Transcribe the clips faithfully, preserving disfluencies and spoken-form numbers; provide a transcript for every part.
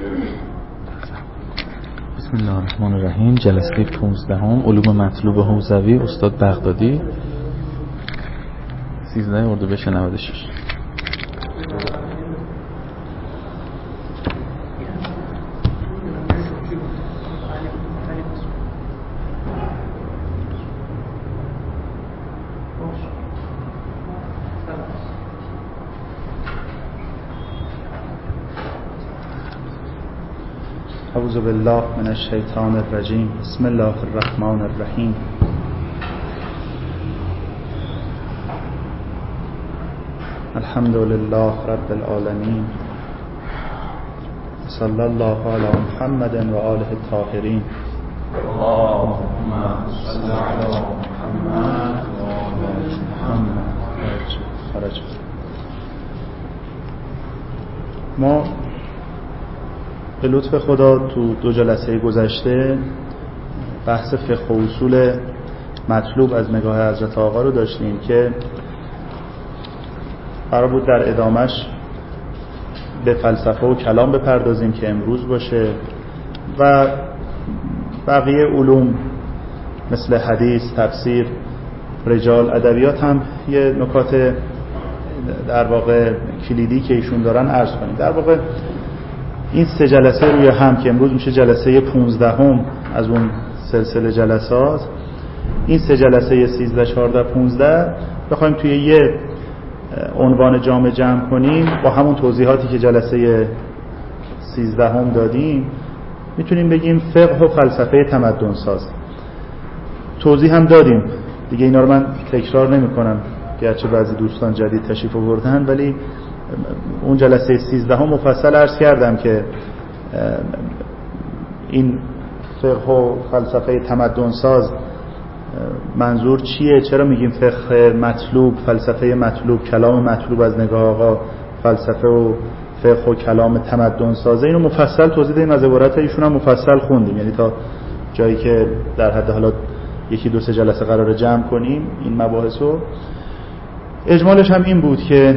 بسم الله الرحمن الرحیم. جلسه پانزدهم علوم مطلوب حوزوی، استاد بغدادی، سیزده اردیبهشت نود و شش. اعوذ بالله من الشیطان الرجیم. بسم الله الرحمن الرحیم. الحمد لله رب العالمین. صلی الله علی محمد و آله الطاهرین. اللهم صل علی محمد و آل محمد. فرج. ما به لطف خدا تو دو جلسه گذشته بحث فقه و اصول مطلوب از نگاه حضرت آقا رو داشتیم که قرار بود در ادامش به فلسفه و کلام بپردازیم که امروز باشه و بقیه علوم مثل حدیث، تفسیر، رجال، ادبیات هم یه نکات در واقع کلیدی که ایشون دارن عرض کنیم. در واقع این سه جلسه روی هم که امروز میشه جلسه پونزدهم از اون سلسله جلسات، این سه جلسه سیزده، چهارده، پونزده بخوایم توی یه عنوان جامع جمع کنیم با همون توضیحاتی که جلسه سیزدهم دادیم، میتونیم بگیم فقه و فلسفه تمدن ساز. توضیح هم دادیم دیگه، اینا رو من تکرار نمی کنم گرچه بعضی دوستان جدید تشریف آوردن، ولی اون جلسه سیزدهم مفصل عرض کردم که این فقه و فلسفه تمدن ساز منظور چیه، چرا میگیم فقه مطلوب، فلسفه مطلوب، کلام مطلوب از نگاه آقا، فلسفه و فقه و کلام تمدن سازه. اینو مفصل توضیح دادیم، از عبارت ایشون هم مفصل خوندیم، یعنی تا جایی که در حد حالا یکی دو سه جلسه قراره جمع کنیم این مباحثو. اجمالش هم این بود که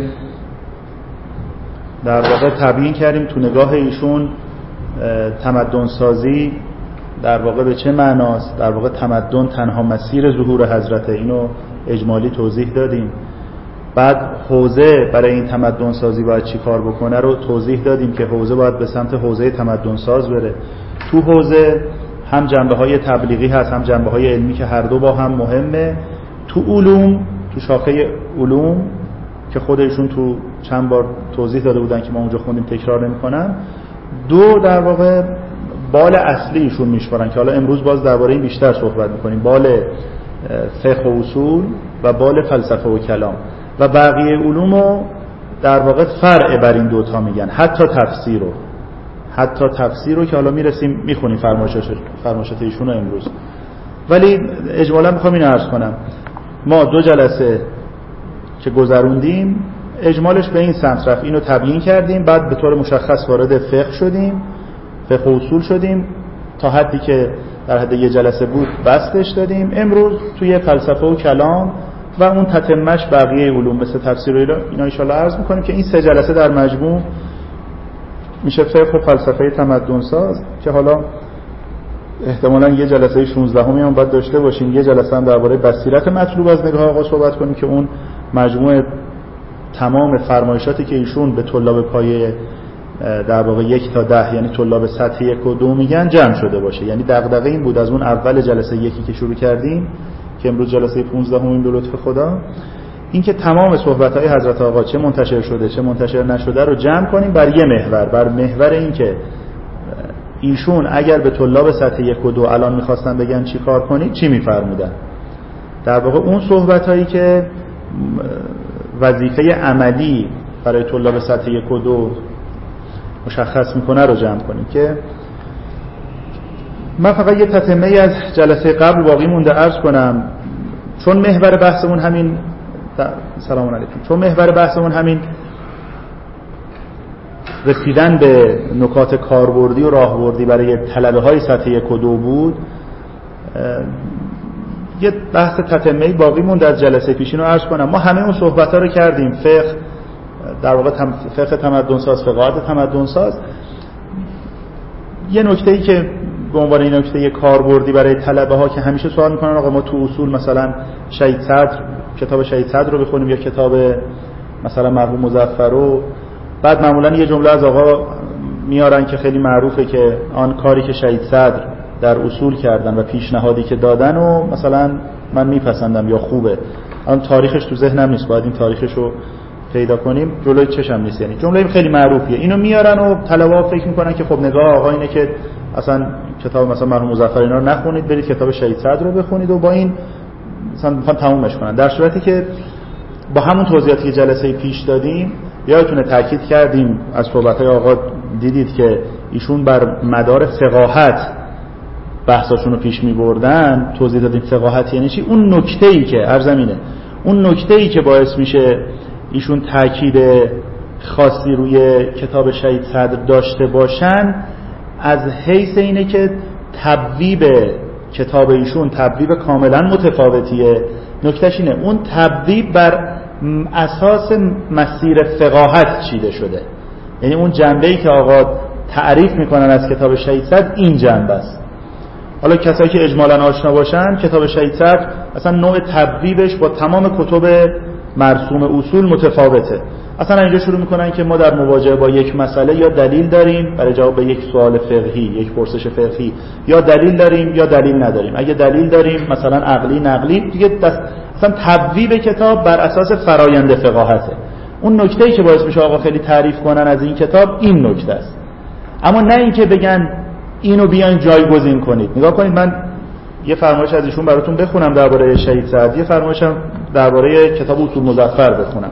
در واقع تبیین کردیم تو نگاه ایشون تمدن سازی در واقع به چه معناست، در واقع تمدن تنها مسیر ظهور حضرت، اینو اجمالی توضیح دادیم. بعد حوزه برای این تمدن سازی باید چی کار بکنه رو توضیح دادیم که حوزه باید به سمت حوزه تمدن ساز بره. تو حوزه هم جنبه های تبلیغی هست، هم جنبه های علمی که هر دو با هم مهمه. تو علوم، تو شاخه علوم که خودشون تو چند بار توضیح داده بودن که ما اونجا خوندیم، تکرار نمی کنم، دو در واقع بال اصلیشون میشورن که حالا امروز باز درباره این بیشتر صحبت میکنیم: بال فقه و اصول و بال فلسفه و کلام. و بقیه علومو در واقع فرع بر این دوتا میگن، حتی تفسیر رو حتی تفسیر رو که حالا میرسیم میخونیم فرمایشات ایشون رو امروز. ولی اجمالا میخوام این عرض کنم، ما دو جلسه که گذروندیم اجمالش به این سمت رفت، اینو تبیین کردیم، بعد به طور مشخص وارد فقه شدیم، فقه و اصول شدیم، تا حدی که در حد یه جلسه بود بستش دادیم. امروز توی فلسفه و کلام و اون تتمش بقیه علوم مثل تفسیر و اینا ان شاءالله عرض می‌کنیم که این سه جلسه در مجموع میشه فقه و فلسفه تمدن ساز، که حالا احتمالاً یه جلسه شانزدهمی هم باید داشته باشیم، یه جلسه هم درباره بصیرت مطلوب از نگاه آقا صحبت کنیم که اون مجموعه تمام فرمایشاتی که ایشون به طلاب پایه در واقع یک تا ده، یعنی طلاب سطح یک و دو میگن، جمع شده باشه. یعنی دغدغه این بود از اون اول جلسه یکی که شروع کردیم که امروز جلسه پانزدهم به لطف خدا، این که تمام صحبت‌های حضرت آقا چه منتشر شده چه منتشر نشده رو جمع کنیم بر یه محور، بر محور این که ایشون اگر به طلاب سطح یک و دو الان می‌خواستن بگن چی کار کنید چی می‌فرمودن، در واقع اون صحبت‌هایی که وظیفه عملی برای طلاب سطح یک و دو مشخص میکنه رو جمع کنیم. که من فقط یه تتمه از جلسه قبل باقی مونده عرض کنم، چون محور بحثمون همین سلام علیکم چون محور بحثمون همین رسیدن به نکات کاربردی و راهبردی برای طلبه های سطح یک و دو بود، یه بحث تتمه‌ای باقی موند از جلسه پیشین رو عرض کنم. ما همه اون صحبت‌ها رو کردیم، فقه در واقع فقه تمدن ساز، فقاهت تمدن ساز. یه نکته‌ای که به عنوان این نکته کاربردی برای طلبه ها که همیشه سوال میکنن آقا ما تو اصول مثلا شهید صدر کتاب شهید صدر رو بخونیم یا کتاب مثلا مرحوم مظفر رو، بعد معمولا یه جمله از آقا میارن که خیلی معروفه که آن کاری که شهید صدر در اصول کردن و پیشنهادی که دادن و مثلا من میپسندم یا خوبه. الان تاریخش تو ذهنم نیست، باید این تاریخش رو پیدا کنیم، جلوی چشم نیست. یعنی جمله خیلی معروفیه، اینو میارن و طلبه‌ها فکر میکنن که خب نگاه آقا اینه که اصلا کتاب مثلا مرحوم مظفر اینا رو نخونید، برید کتاب شهید صدر رو بخونید و با این مثلا میخوان تمومش کنن. در صورتی که با همون توضیحاتی که جلسه پیش دادیم یادتونه تاکید کردیم از صحبت‌های آقا دیدید که ایشون بر مدار فقاهت بحثاشون رو پیش می‌بردن، توضیح دادیم فقاهت یعنی چی. اون نکته‌ای که عرضم اینه، اون نکته‌ای که باعث میشه ایشون تاکید خاصی روی کتاب شهید صدر داشته باشن از حیث اینه که تبویب کتاب ایشون تبویب کاملا متفاوتیه. نکتهش اینه اون تبویب بر اساس مسیر فقاهت چیده شده، یعنی اون جنبه‌ای که آقا تعریف میکنن از کتاب شهید صدر این جنبه است. حالا کسایی که اجمالاً آشنا باشن کتاب شهید صدر اصلا نوع تبویبش با تمام کتب مرسوم اصول متفاوته. اصلا اینجا شروع میکنن که ما در مواجهه با یک مسئله یا دلیل داریم برای جواب به یک سوال فقهی، یک پرسش فقهی، یا دلیل داریم یا دلیل نداریم. اگه دلیل داریم مثلا عقلی نقلی دیگه دست... اصلا تبویب کتاب بر اساس فرایند فقاهته. اون نکته‌ای که باعث میشه آقا خیلی تعریف کنن از این کتاب این نکته است، اما نه اینکه بگن اینو بیان جایگزین کنید. نگاه کنید، من یه فرمایش از ایشون براتون بخونم درباره شهید صدر، یه فرمایشم درباره کتاب اصول مظفر بخونم.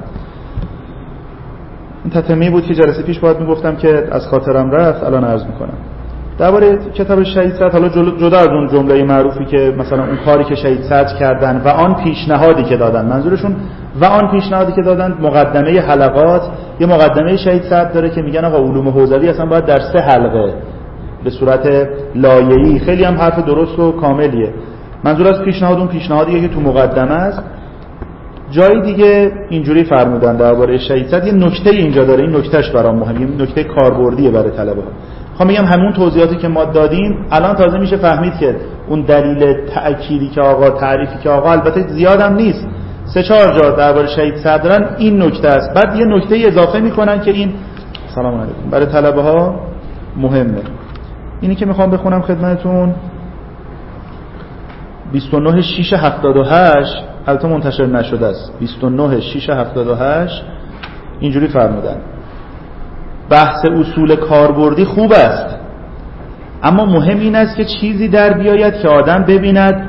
این تتمه بود که جلسه پیش باید میگفتم که از خاطرم رفت، الان عرض میکنم. درباره کتاب شهید صدر، حالا جدا از اون جمله معروفی که مثلا اون کاری که شهید صدر کردن و آن پیشنهادی که دادن، منظورشون و آن پیشنهادی که دادن مقدمه حلقات، یه مقدمه شهید صدر داره که میگن آقا علوم حوزوی اصلا باید در سه حلقه به صورت لایه‌ای، خیلی هم حرف درست و کاملیه. منظور از پیشنهاد اون پیشنهادیه که تو مقدمه است. جای دیگه اینجوری فرمودن درباره شهید صدر، یه نکته اینجا داره، این نکتهش برام مهمه، این نکته کاربردیه برای طلبه‌ها. میخوام بگم همون توضیحاتی که ما دادیم الان تازه میشه فهمید که اون دلیل تأکیدی که آقا تعریفی که آقا البته زیادم نیست، سه چهار جا درباره شهید صدرن این نکته است. بعد یه نکته اضافه میکنن که این سلام علیکم برای طلبه‌ها مهمه. اینی که میخوام بخونم خدمتتون بیست و نه شش هفتاد و هشت، البته منتشر نشده است، بیست و نه شش هفتاد و هشت اینجوری فرمودن: بحث اصول کاربردی خوب است، اما مهم این است که چیزی در بیاید که آدم ببیند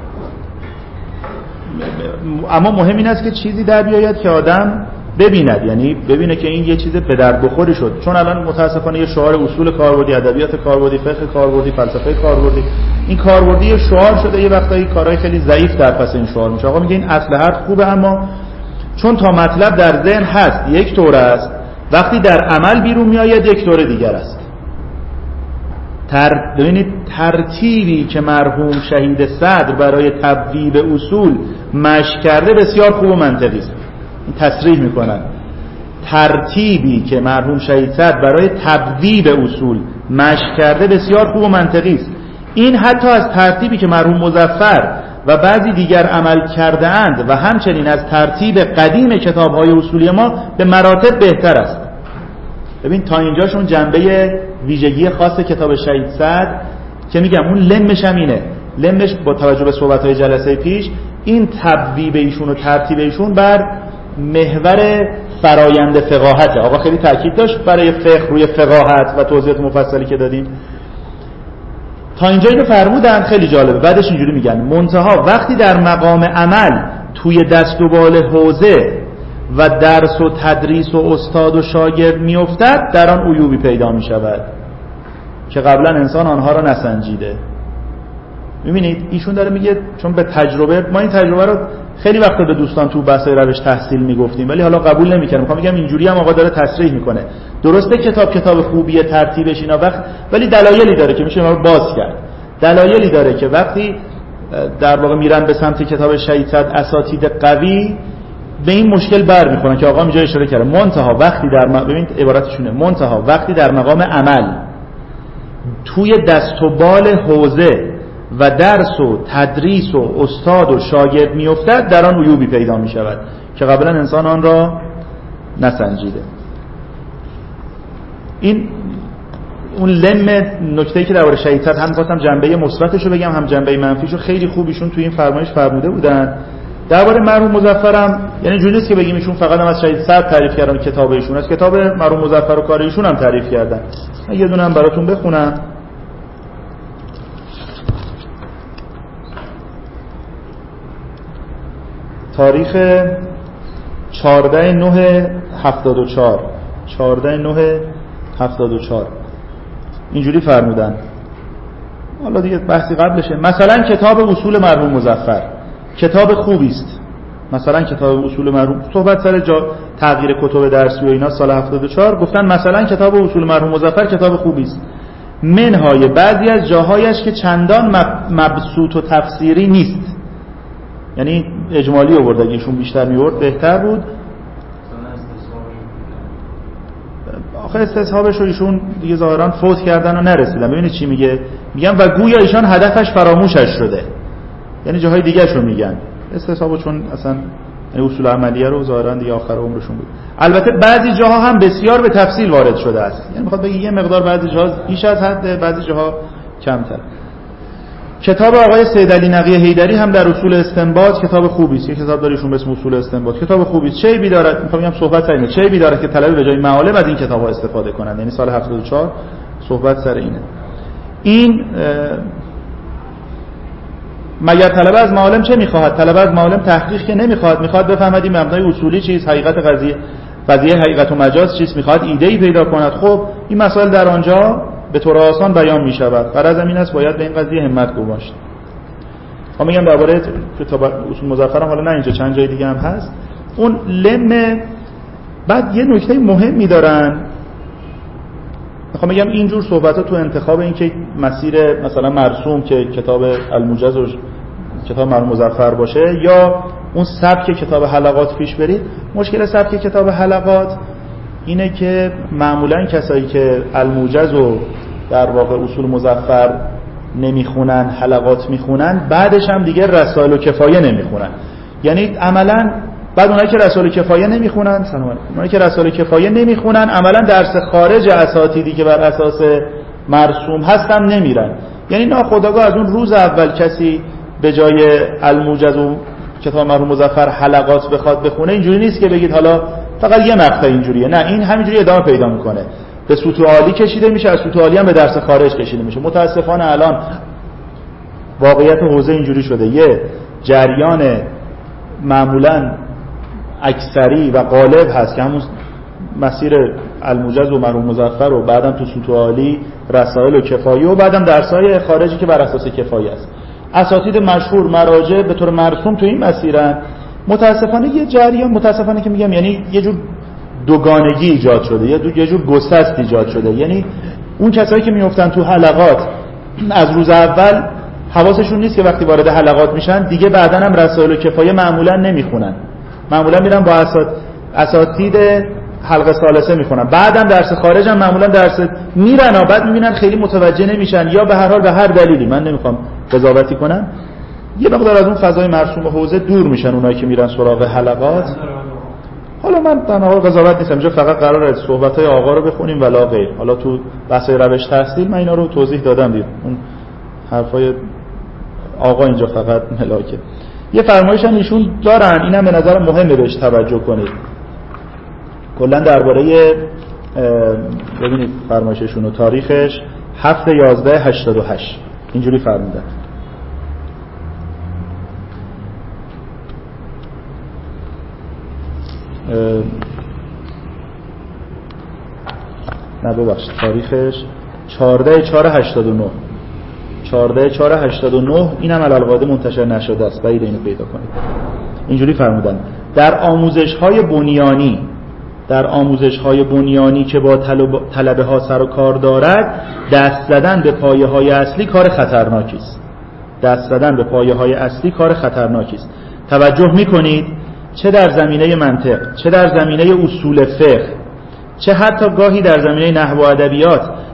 اما مهم این است که چیزی در بیاید که آدم ببیند، یعنی ببینه که این یه چیز به درد بخوری شد. چون الان متاسفانه یه شعار اصول کاربردی، ادبیات کاربردی، فقه کاربردی، فلسفه کاربردی، این کاربردی یه شعار شده، یه وقتایی کارهای خیلی ضعیف در پس این شعار میشه. آقا میگه این اصل حرف خوبه، اما چون تا مطلب در ذهن هست یک طور است، وقتی در عمل بیرون میآید یک طور دیگر است. تر... ببینید ترتیبی که مرحوم شهید صدر برای تبویب اصول مشق کرده بسیار خوب و منطقی است. تصریح میکنن ترتیبی که مرحوم شهید صدر برای تبویب اصول مشق کرده بسیار خوب و منطقی است. این حتی از ترتیبی که مرحوم مظفر و بعضی دیگر عمل کرده اند و همچنین از ترتیب قدیم کتاب‌های اصولی ما به مراتب بهتر است. ببین تا اینجاشون جنبه ویژگی خاص کتاب شهید صدر که میگم اون لمش هم اینه، لمش با توجه به صحبت‌های جلسه پیش این تبویب ایشون و ترتیب ایشون بر محور فرایند فقاهته. آقا خیلی تاکید داشت برای فقه روی فقاهت و توضیحات مفصلی که دادیم. تا اینجا اینو فرمودن، خیلی جالبه. بعدش اینجوری میگن منتها وقتی در مقام عمل توی دست و بال حوزه و درس و تدریس و استاد و شاگرد میافتد در آن عیوبی پیدا میشود که قبلا انسان آنها را نسنجیده. میبینید ایشون داره میگه چون به تجربه، ما این تجربه رو خیلی وقتا به دوستان تو بحث‌های روش تحصیل میگفتیم ولی حالا قبول نمیکردم. میخوام بگم اینجوری هم آقا داره تصریح میکنه. درسته کتاب کتاب خوبیه، ترتیبش اینا وقت، ولی دلایلی داره که میشه ما رو باز کرد. دلایلی داره که وقتی در واقع میرن به سمت کتاب شهید صدر اساتید قوی به این مشکل بر میخورن که آقا اینجا اشاره کرده منتها وقتی در م... ببینید عبارتشونه منتها وقتی در مقام عمل توی دست و بال حوزه و درس و تدریس و استاد و شاگرد میافتد در آن عیوبی پیدا می شود که قبلا انسان آن را نسنجیده. این اون لم نکته‌ای که درباره شهید صدر هم خواستم جنبه مثبتش رو بگم هم جنبه منفیش رو خیلی خوبیشون توی این فرمایش فرموده بودن. درباره مرحوم مظفرم یعنی جوری نیست که بگیم ایشون فقط هم از شهید صدر تعریف کردن کتاب ایشون، از کتاب مرحوم مظفر و کار ایشون هم تعریف کردن. من یه دونه هم براتون بخونم. تاریخ چهارده نه هفتاد و چهار چهارده نه هفتاد و چهار اینجوری فرمودن. حالا دیگه بحثی قبلشه. مثلا کتاب اصول مرحوم مظفر کتاب خوبی است. مثلا کتاب اصول مرحوم، صحبت سر جا تغییر کتب درسی و اینا سال هفتاد و چهار، گفتن مثلا کتاب اصول مرحوم مظفر کتاب خوبی است، منهای بعضی از جاهایش که چندان مبسوط و تفسیری نیست. یعنی اجمالی آورد، اگه ایشون بیشتر میورد بهتر بود. آخه استصحابش رو ایشون دیگه ظاهرا فوت کردن و نرسیدن. ببینید چی میگه، میگن و گویا ایشان هدفش فراموشش شده، یعنی جاهای دیگه شو میگن استصحابو، چون اصلا یعنی اصول عملیه رو ظاهرا دیگه آخر عمرشون بود. البته بعضی جاها هم بسیار به تفصیل وارد شده است، یعنی میخواد بگه یه مقدار بعضی جاها بیش از حد، بعضی جاها کمتر. کتاب آقای سید علی نقی حیدری هم در اصول استنباط کتاب خوبی است. یه کتاب داریشون به اسم اصول استنباط، کتاب خوبی است. چه عیبی دارد، میخوام بگم صحبت سر اینه، چه عیبی دارد که طلبه به جای معالم از این کتاب‌ها استفاده کنند. یعنی سال هفتاد و چهار صحبت سر اینه. این مگر طلبه از معالم چه میخواهد؟ طلبه از معالم تحقیق که نمیخواد، میخواد بفهمد این مبنای اصولی چیست، حقیقت قضیه قضیه حقیقت و مجاز چیست، میخواد ایده‌ای پیدا کند. خب این مسائل در آنجا به طور آسان بیان میشود. غرض این است باید به این قضیه همت گذاشت. ما میگم درباره کتاب اصول مظفر هم، حالا نه اینجا چند جای دیگه هم هست. اون لم بعد یه نکته مهمی دارن. میخوام بگم اینجور صحبت‌ها تو انتخاب این که مسیر مثلا مرسوم که کتاب الموجز و کتاب مرحوم مظفر باشه یا اون سبک کتاب حلقات پیش برید. مشکل سبک کتاب حلقات اینه که معمولا کسایی که الموجز و در واقع اصول مظفر نمیخونن، حلقات میخونن، بعدش هم دیگه رسائل و کفایه نمیخونن. یعنی عملا بعد اونایی که رسائل و کفایه نمیخونن، سلام علیکم، اونایی که رسائل و کفایه نمیخونن عملا درس خارج اساتیدی که بر اساس مرسوم هستن نمیرن. یعنی ناخودآگاه از اون روز اول کسی به جای الموجز و کتاب مرحوم مظفر حلقات بخواد بخونه، اینجوری نیست که بگید حالا فقط یه مقطع اینجوریه، نه، این همینجوری ادامه پیدا میکنه، به سطوح عالی کشیده میشه، از سطوح عالی هم به درس خارج کشیده میشه. متاسفانه الان واقعیت حوزه اینجوری شده، یه جریان معمولا اکثری و غالب هست که همون مسیر الموجز و مرحوم مظفر و بعدم تو سطوح عالی رسائل و کفایه و بعدم درس‌های خارجی که بر اساس کفایه است. اساتید مشهور مراجع به طور مرسوم تو این مسیرن. متاسفانه یه جریان، متاسفانه که میگم یعنی یه جور دوگانگی ایجاد شده، یه یه جور گسست ایجاد شده. یعنی اون کسایی که میافتن تو حلقات از روز اول حواسشون نیست که وقتی وارد حلقات میشن دیگه بعداً هم رسائل و کفایه معمولا نمیخونن، معمولا میرن با اسات... اساتید حلقه ثالثه میخونن، بعدم درس خارج هم معمولا درس میرن و بعد میبینن خیلی متوجه نمیشن، یا به هر حال به هر دلیلی، من نمیخوام قضاوتی کنم، یه مقدار از اون فضای مرسوم حوزه دور میشن اونایی که میرن سراغ حلقات. حالا من در واقع قضاوت نیستم، اینجا فقط قراره صحبت‌های آقا رو بخونیم ولا غیر. حالا تو بحث روش تحصیل من اینا رو توضیح دادم دید، اون حرفای آقا اینجا فقط ملاکه. یه فرمایش هم ایشون دارن، اینم به نظر مهمه بهش توجه کنید. کلا درباره ببینید فرمایششون و تاریخش هفت یازده هشتاد و هشت اینجوری فرمودن: نه ببخشید تاریخش چهارده چهار هشتاد و نه چهارده چهار هشتاد و نه اینم علالقاعده منتشر نشده است، باید اینو پیدا کنید. اینجوری فرمودن: در آموزش‌های بنیانی در آموزش‌های بنیانی که با طلب... طلبه ها سر و کار دارد، دست زدن به پایه‌های اصلی کار خطرناکی است. دست زدن به پایه‌های اصلی کار خطرناکی است. توجه می‌کنید چه در زمینه منطق، چه در زمینه اصول فقه، چه حتی گاهی در زمینه نحو و ادبیات،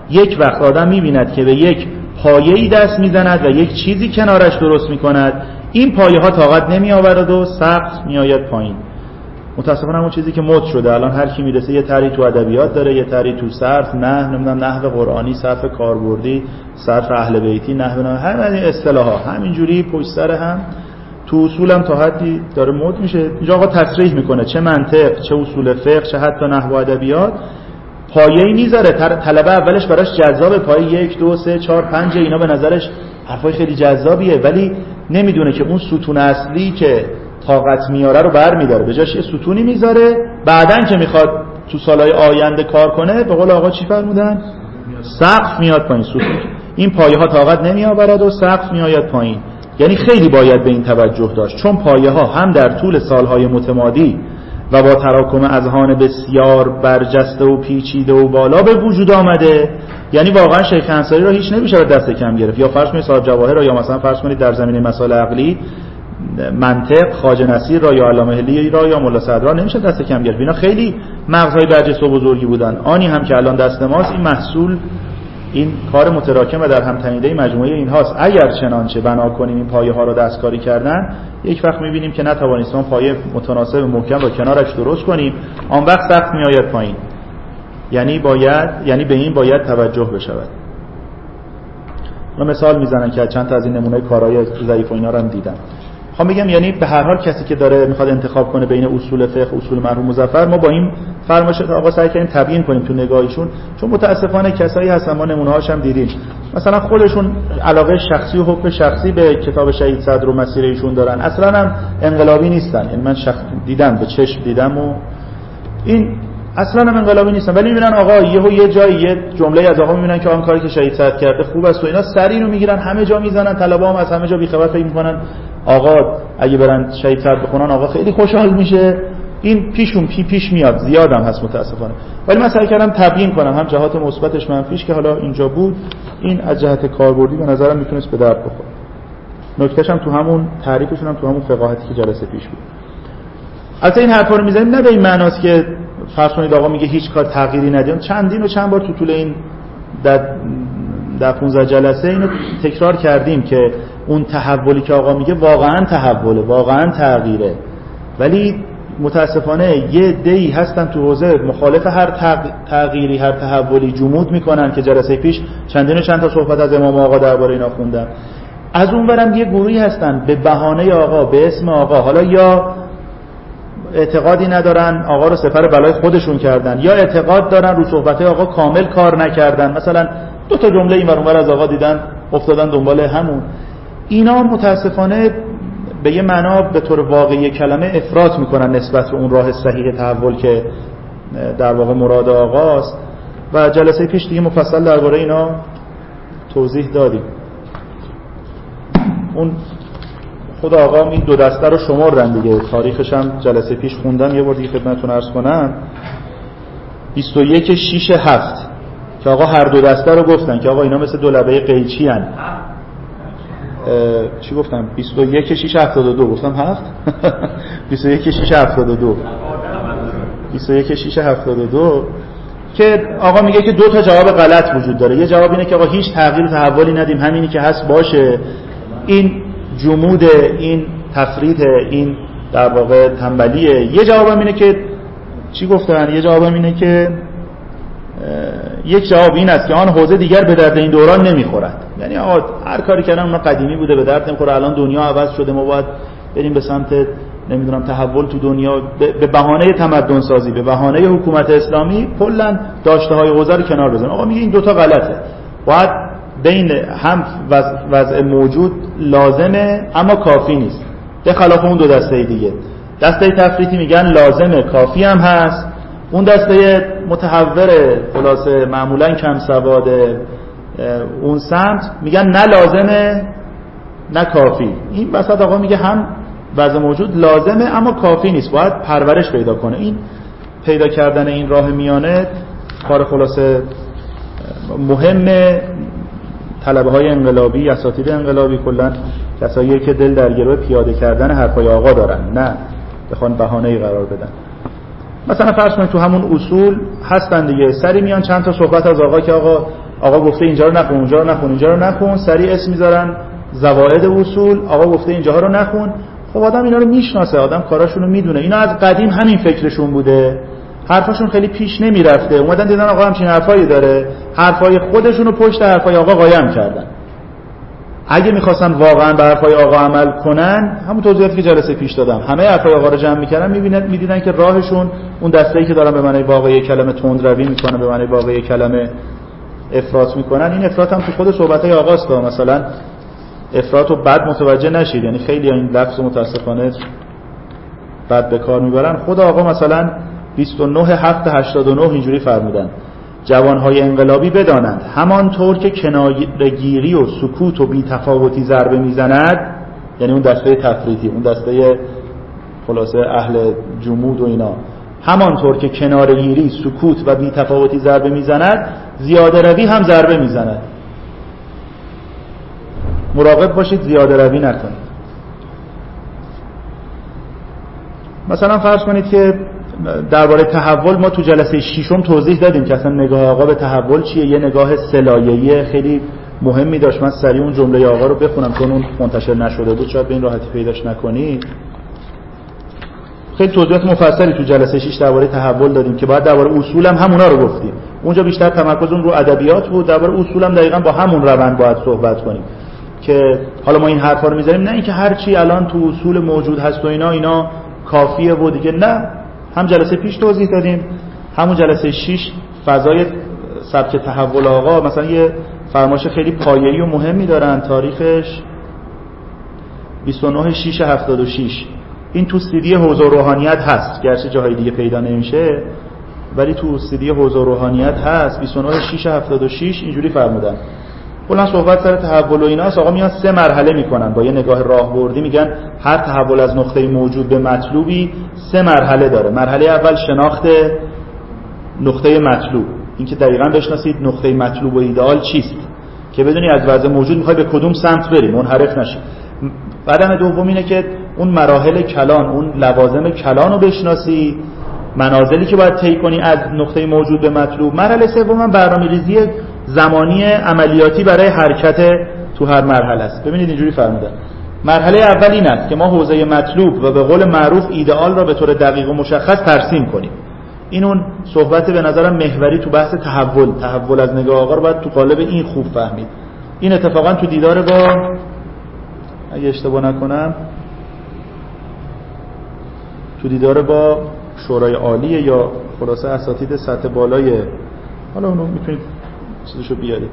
یک وقت آدم می‌بیند که به یک پایه‌ای دست می‌زند و یک چیزی کنارش درست می‌کند، این پایه‌ها طاقت نمی‌آورد و سقف می‌آید پایین. متأسفانه همون چیزی که مد شده الان هر کی میرسه یه طرحی تو ادبیات داره، یه طرحی تو صرف، نه نمیدونم نحو قرآنی، صرف کاربردی، صرف اهل بیتی، نحو همین اصطلاحا همینجوری پشت سر هم تو اصول هم تا حدی داره مد میشه. اینجا آقا تصریح میکنه چه منطق، چه اصول فقه، چه حتی نحو و ادبیات پایه‌ای میذاره. طلبه اولش براش جذابه، پایه یک دو سه چهار پنج اینا به نظرش حرفای خیلی جذابیه، ولی نمیدونه که اون ستون اصلی که طاقت میاره رو برمی‌داره، به جاش یه ستونی میذاره، بعدن که میخواد تو سالهای آینده کار کنه به قول آقا چی فرمودن؟ سقف میاد پایین. ستون این پایه ها طاقت نمیآورد و سقف میآید پایین. یعنی خیلی باید به این توجه داشت، چون پایه ها هم در طول سالهای متمادی و با تراکم اذهان بسیار برجسته و پیچیده و بالا به وجود آمده. یعنی واقعا شیخ انصاری را هیچ نمیشه دست کم گرفت، یا فرض کنید صاحب جواهر را، یا مثلا فرض کنید در زمینه مسائل عقلی منطق خواجه نصیر را یا علامه حلی را یا ملا صدرا نمیشه دست کم گرفت. اینا خیلی مغزهای برجسته و بزرگی بودن. آنی هم که الان دست ماست این محصول این کار متراکم و در هم تنیده مجموعه اینهاست. اگر چنانچه بنا کنیم این پایه ها را دستکاری کردن، یک وقت میبینیم که نتوانستیم پایه متناسب محکم را کنارش درست کنیم، آن وقت سقف میآید پایین. یعنی باید یعنی به این باید توجه بشود. من مثال میزنم که چند تا از این نمونه کارهای ضعیف و اینا رو هم دیدم. خب میگم یعنی به هر حال کسی که داره میخواد انتخاب کنه بین اصول فقه و اصول مرحوم مظفر، ما با این فرمایش آقا سعی کردیم تبیین کنیم تو نگاهشون، چون متاسفانه کسایی هستن ما نمونه‌هاش هم دیدیم مثلا خودشون علاقه شخصی و حب شخصی به کتاب شهید صدر و مسیر ایشون دارن، اصلا هم انقلابی نیستن. یعنی من شخص دیدم، به چشم دیدم و این اصلا هم انقلابی نیستن، ولی میبینن آقا یهو یه جایی یه جمله از آقا میبینن که آن کاری که شهید صدر کرده خوب است و اینا سری رو میگیرن همه جا میزنن، طلبه هم از همه جا بیخبر فکر میکنن آقا اگه برن شهید صدر بخونن آقا خیلی خوشحال میشه. این پیشون پی پیش میاد، زیادم هست متاسفانه. ولی من سعی کردم تبیین کنم هم جهات مثبتش منفیش که حالا اینجا بود، این از جهت کاربردی به نظرم میتونست به درد بخوره. نکتهش هم تو همون تعریفشون هم تو همون فقاهتی که جلسه پیش بود. البته این حرفا رو میزنیم نه به این معناست که فرض کنید آقا میگه هیچ کار تغییری ندیم. چندین و چند بار تو طول این در در پانزده جلسه اینو تکرار کردیم که اون تحولی که آقا میگه واقعا تحوله، واقعا تغییره، ولی متاسفانه یه عده‌ای هستن تو حوزه مخالف هر تغییری، هر تحولی جمود میکنن که جلسه پیش چندین و چند تا صحبت از امام آقا درباره اینا خوندم. از اون برم یه گروهی هستن به بهانه آقا، به اسم آقا، حالا یا اعتقادی ندارن آقا رو سپر بلای خودشون کردن، یا اعتقاد دارن رو صحبت آقا کامل کار نکردن، مثلا دو تا جمله این ور اون ور از آقا دیدن افتادن دنبال همون. اینا متاسفانه به یه معنا به طور واقعی کلمه افراط میکنن نسبت به اون راه صحیح تحول که در واقع مراد آقاست و جلسه پیش دیگه مفصل درباره اینا توضیح دادیم. اون خود آقا این دو دسته رو شمردن دیگه، تاریخش هم جلسه پیش خوندم، یه بار دیگه خدمتتون عرض کنم. بیست و یک شش هفت که آقا هر دو دسته رو گفتن که آقا اینا مثل دو لبه قیچی هن. چی گفتم؟ بیست و یک شش هفتاد و دو گفتم هفت؟ بیست و یک شش هفتاد و دو بیست و یک شش هفتاد و دو که آقا میگه که دو تا جواب غلط وجود داره. یه جواب اینه که آقا هیچ تغییر و تحولی ندیم، همینی که هست باشه، این جمود، این تفرید، این در واقع تنبلیه. یه جوابم اینه که چی گفتن؟ یه جوابم اینه که یک جواب این است که آن حوزه دیگر به درد این دوران نمیخورد. یعنی آقا هر کاری کردن اونا قدیمی بوده، به درد نمیخوره، الان دنیا عوض شده، ما باید بریم به سمت نمیدونم تحول تو دنیا، به بهانه تمدن سازی، به بهانه حکومت اسلامی کلا داشته های حوزه رو کنار بزنیم. آقا میگه این دوتا غلطه، باید بین هم وضع موجود لازمه اما کافی نیست، به خلاف اون دو دسته دیگه. دسته تفریطی میگن لازمه کافی هم هست، اون دسته متحور خلاصه معمولا کم سواد اون سمت میگن نه لازمه نه کافی. این وسط آقا میگه هم وضع موجود لازمه اما کافی نیست، باید پرورش پیدا کنه. این پیدا کردن این راه میانه کار خلاصه مهمه. طلبه های انقلابی، اساتید انقلابی، کلا کسایی که دل در گروه پیاده کردن حرفای آقا دارن، نه بخوان بهانه‌ای قرار بدن. مثلا فرض کنید تو همون اصول هستن دیگه، سری میان چند تا صحبت از آقا که آقا آقا گفته اینجا رو نخون، اونجا رو نخون، اینجا رو نخون، سریع اسم میذارن زوائد اصول، آقا گفته اینجاها رو نخون. خب آدم اینا رو میشناسه، آدم کاراشون رو میدونه. اینا از قدیم همین فکرشون بوده، حرفاشون خیلی پیش نمیرفته، اومدن دیدن آقا همچین حرفایی داره، حرفای خودشون رو پشت حرفای آقا قایم کردن. اگه میخواستن واقعا به حرفای آقا عمل کنن، همون توضیحاتی که جلسه پیش دادم، همه حرفای آقا رو جمع میکردن، میبینن میدیدن که راهشون اون دسته‌ای که دارن به معنی واقعی کلمه تندروی میکنن، به معنی واقعی کلمه افراط میکنن. این افراط هم تو خود صحبتای آقاست، مثلا افراط رو بد متوجه نشید، یعنی خیلی این لفظ متاسفانه بد به کار میبرن. خود آقا مثلا بیست و نه هفت هشتاد و نه اینجوری فرمودن: جوانهای انقلابی بدانند همانطور که کناره‌گیری و سکوت و بی‌تفاوتی ضربه میزند، یعنی اون دسته تفریطی، اون دسته خلاصه اهل جمود و اینا، همانطور که کناره‌گیری، سکوت و بی‌تفاوتی ضربه میزند، زیاده روی هم ضربه میزند. مراقب باشید زیاده روی نکنید. مثلا فرض کنید که درباره تحول ما تو جلسه ششم توضیح دادیم که اصلا نگاه آقا به تحول چیه. یه نگاه سلایه‌ای خیلی مهمی داشت. من سریع اون جمله آقا رو بخونم چون اون منتشر نشده بود، شاید به این راحتی پیداش نکنید. خیلی توضیحات مفصلی تو جلسه شش درباره تحول دادیم که بعد درباره اصول هم همونا رو گفتیم. اونجا بیشتر تمرکزمون رو ادبیات بود، درباره اصول هم دقیقاً با همون روند باید صحبت کنیم که حالا ما این حرفا رو می‌ذاریم، نه اینکه هر چی الان تو اصول موجود هست و اینا اینا کافیه و دیگه نه. هم جلسه پیش توضیح دادیم، همون جلسه شش فضای سبک تحول آقا مثلا یه فرمایش خیلی پایه‌ای و مهمی دارن، تاریخش بیست و نه شش هفتاد و شش. این تو سی دی حوزه و روحانیت هست، گرچه جاهای دیگه پیدا نمیشه ولی تو سی دی حوزه و روحانیت هست. بیست و نه شش هفتاد و شش اینجوری فرمودن. کلا صحبت سر تحول و ایناست. آقا میان سه مرحله میکنن با یه نگاه راهبردی، میگن هر تحول از نقطه موجود به مطلوبی سه مرحله داره. مرحله اول شناخت نقطه مطلوب، اینکه دقیقاً بشناسید نقطه مطلوب و ایدئال چیست که بدونی از وضع موجود میخوای به کدوم سمت بری، منحرف نشی. قدم دوم اینه که اون مراحل کلان، اون لوازم کلان رو بشناسی، منازلی که باید طی کنی از نقطه موجود به مطلوب. مرحله سوم برنامه‌ریزی زمانی عملیاتی برای حرکت تو هر مرحله است. ببینید اینجوری فرمودن: مرحله اول این است که ما حوزه مطلوب و به قول معروف ایدئال را به طور دقیق و مشخص ترسیم کنیم. این اون صحبت به نظرم محوری تو بحث تحول، تحول از نگاه آقا رو باید تو قالب این خوب فهمید. این اتفاقا تو دیدار با، اگه اشتباه نکنم تو دیدار با شورای عالی یا خلاصه اساتید سطح بالای، حالا اونو میتونید چیزشو بیارید.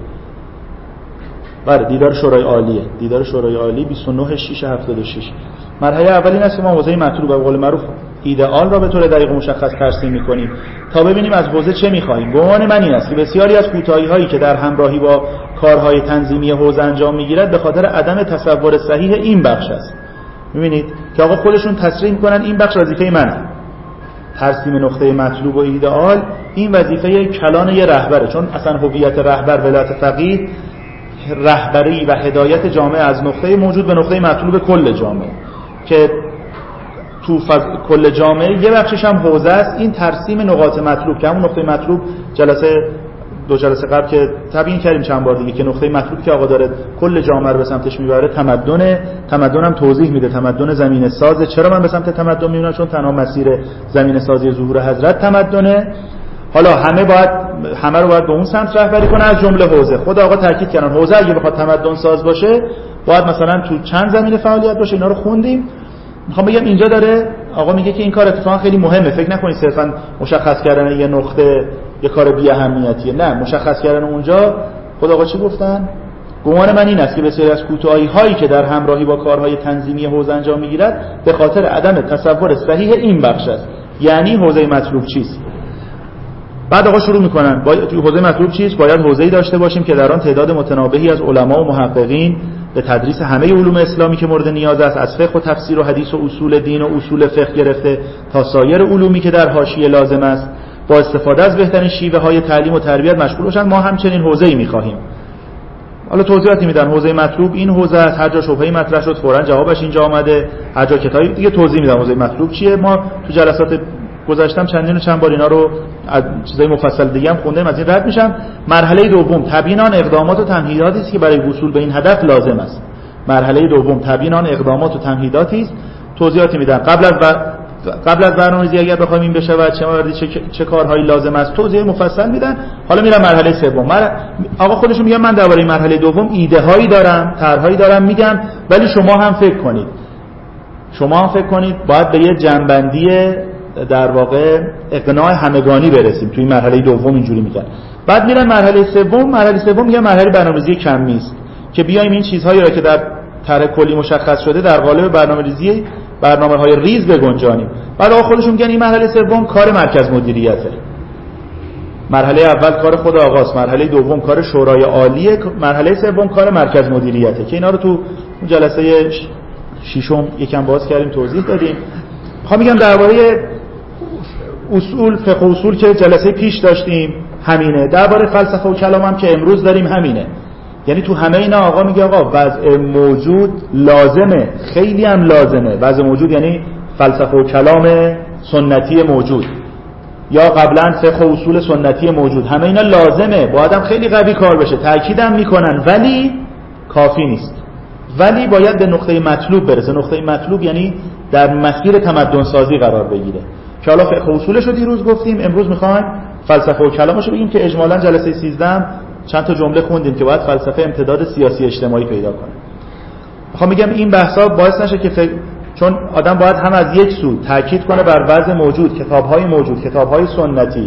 بله دیدار شورای عالیه، دیدار شورای عالی بیست و نه شش هفتاد و شش. مرحله اول این است که ما حوزه مطلوب و به قول معروف ایدئال را به طور دقیق و مشخص ترسیم می‌کنیم تا ببینیم از حوزه چه می‌خواهیم. گمان من این است که بسیاری از کوتاهی‌هایی که در همراهی با کارهای تنظیمی حوزه انجام می‌گیرد به خاطر عدم تصور صحیح این بخش است. می‌بینید که آقا خودشون تصریح می‌کنن این بخش وظیفه منه. ترسیم نقطه مطلوب و ایدئال این وظیفه کلان یه رهبره، چون اصلا هویت رهبر ولایت فقیه رهبری و هدایت جامعه از نقطه موجود به نقطه مطلوب کل جامعه، که تو فض... کل جامعه یه بخشش هم حوزه است. این ترسیم نقاط مطلوب که همون نقطه مطلوب جلسه دو جلسه قبل که تبیین کردیم چند بار دیگه که نقطه مطلوب که آقا داره کل جامعه رو به سمتش میبره تمدن. تمدن هم توضیح میده تمدن زمینه سازه. چرا من به سمت تمدن میبرم؟ چون تنها مسیر زمینه سازی ظهور حضرت تمدنه. حالا همه باید همه رو باید به اون سمت رهبری کنه، از جمله حوزه. خود آقا تاکید کردن حوزه اگه بخواد تمدن ساز باشه باید مثلا تو چند زمینه فعالیت باشه. اینا رو خوندیم. میخوام بگم اینجا داره آقا میگه که این کار اتفاقا خیلی مهمه. فکر نکنید صرفا مشخص کردن یه نقطه یه کار بی اهمیتیه، نه، مشخص کردن اونجا. خود آقا چی گفتن؟ گمان من این است که بسیاری از کوتاهی هایی که در همراهی با کارهای تنظیمی حوزه انجام میگیرد به خاطر عدم تصور صحیح این بخش است، یعنی حوزه مطلوب چیست. بعد آقا شروع میکنن باید توی حوزه مطلوب چیست؟ باید حوزه‌ای داشته باشیم که در آن تعداد متناوبی از علما و محققین به تدریس همه علوم اسلامی که مورد نیاز است، از فقه و تفسیر و حدیث و اصول دین و اصول فقه گرفته تا سایر علومی که در حاشیه لازم است، با استفاده از بهترین شیوه های تعلیم و تربیت مشغول باشند. ما همچنین حوزه‌ای می‌خواهیم. حالا توضیحاتی میدن حوزه مطلوب این حوزه است، هر جا شبهه‌ای مطرح شد فوراً جوابش اینجا آمده، هر جا کتابی دیگه توضیح میدن حوزه مطلوب چیه. ما تو جلسات گذاشتم چندین و چند بار اینا رو از چیزای مفصل دیگه هم خوندم، از این رد میشم. مرحله دوم تبیین آن اقدامات و تمهیداتی است که برای وصول به این هدف لازم است. مرحله دوم تبیین آن اقدامات و تمهیداتی است، توضیحاتی میدن قبل از و... قبل از برنامه‌ریزی اگر بخوایم این بشه و چه مواردی چه... چه کارهایی لازم است توضیح مفصل میدن. حالا میرم مرحله سوم. مر... آقا خودشون میگن من درباره مرحله دوم ایده هایی دارم، طرحهایی دارم میگم، ولی شما هم فکر کنید. شما هم فکر کنید باید به یه جنبندی در واقع اقناع همگانی برسیم. توی مرحله دوم اینجوری میگن. بعد میرن مرحله سوم. مرحله سوم میگن مرحله برنامه‌ریزی کمی است که بیایم این چیزهایی را که در طرح کلی مشخص شده در قالب برنامه‌ریزی برنامه‌های ریز بگنجانیم. بعد آقا خودشون میگن این مرحله سوم کار مرکز مدیریته. مرحله اول کار خود آقاست، مرحله دوم کار شورای عالیه، مرحله سوم کار مرکز مدیریته که اینا رو تو جلسه ششم یکم باز کردیم توضیح دادیم. میخوام میگم درباره اصول فقه اصول که جلسه پیش داشتیم همینه، درباره فلسفه و کلام هم که امروز داریم همینه. یعنی تو همه اینا آقا میگه آقا وضع موجود لازمه، خیلی هم لازمه. وضع موجود یعنی فلسفه و کلام سنتی موجود یا قبلا فقه و اصول سنتی موجود، همه اینا لازمه، باید هم خیلی قوی کار بشه، تأکیدم میکنن، ولی کافی نیست. ولی باید به نقطه مطلوب برسه. نقطه مطلوب یعنی در مسیر تمدن سازی قرار بگیره که حالا فقه و اصولش رو دیروز گفتیم، امروز میخوایم فلسفه و کلامش رو بگیم که اجمالاً جلسه سیزده چند تا جمله خوندیم که باید فلسفه امتداد سیاسی اجتماعی پیدا کنه. میخوام میگم این بحثا باعث نشه که فکر... چون آدم باید هم از یک سو تاکید کنه بر وضع موجود، کتاب‌های موجود، کتاب‌های سنتی،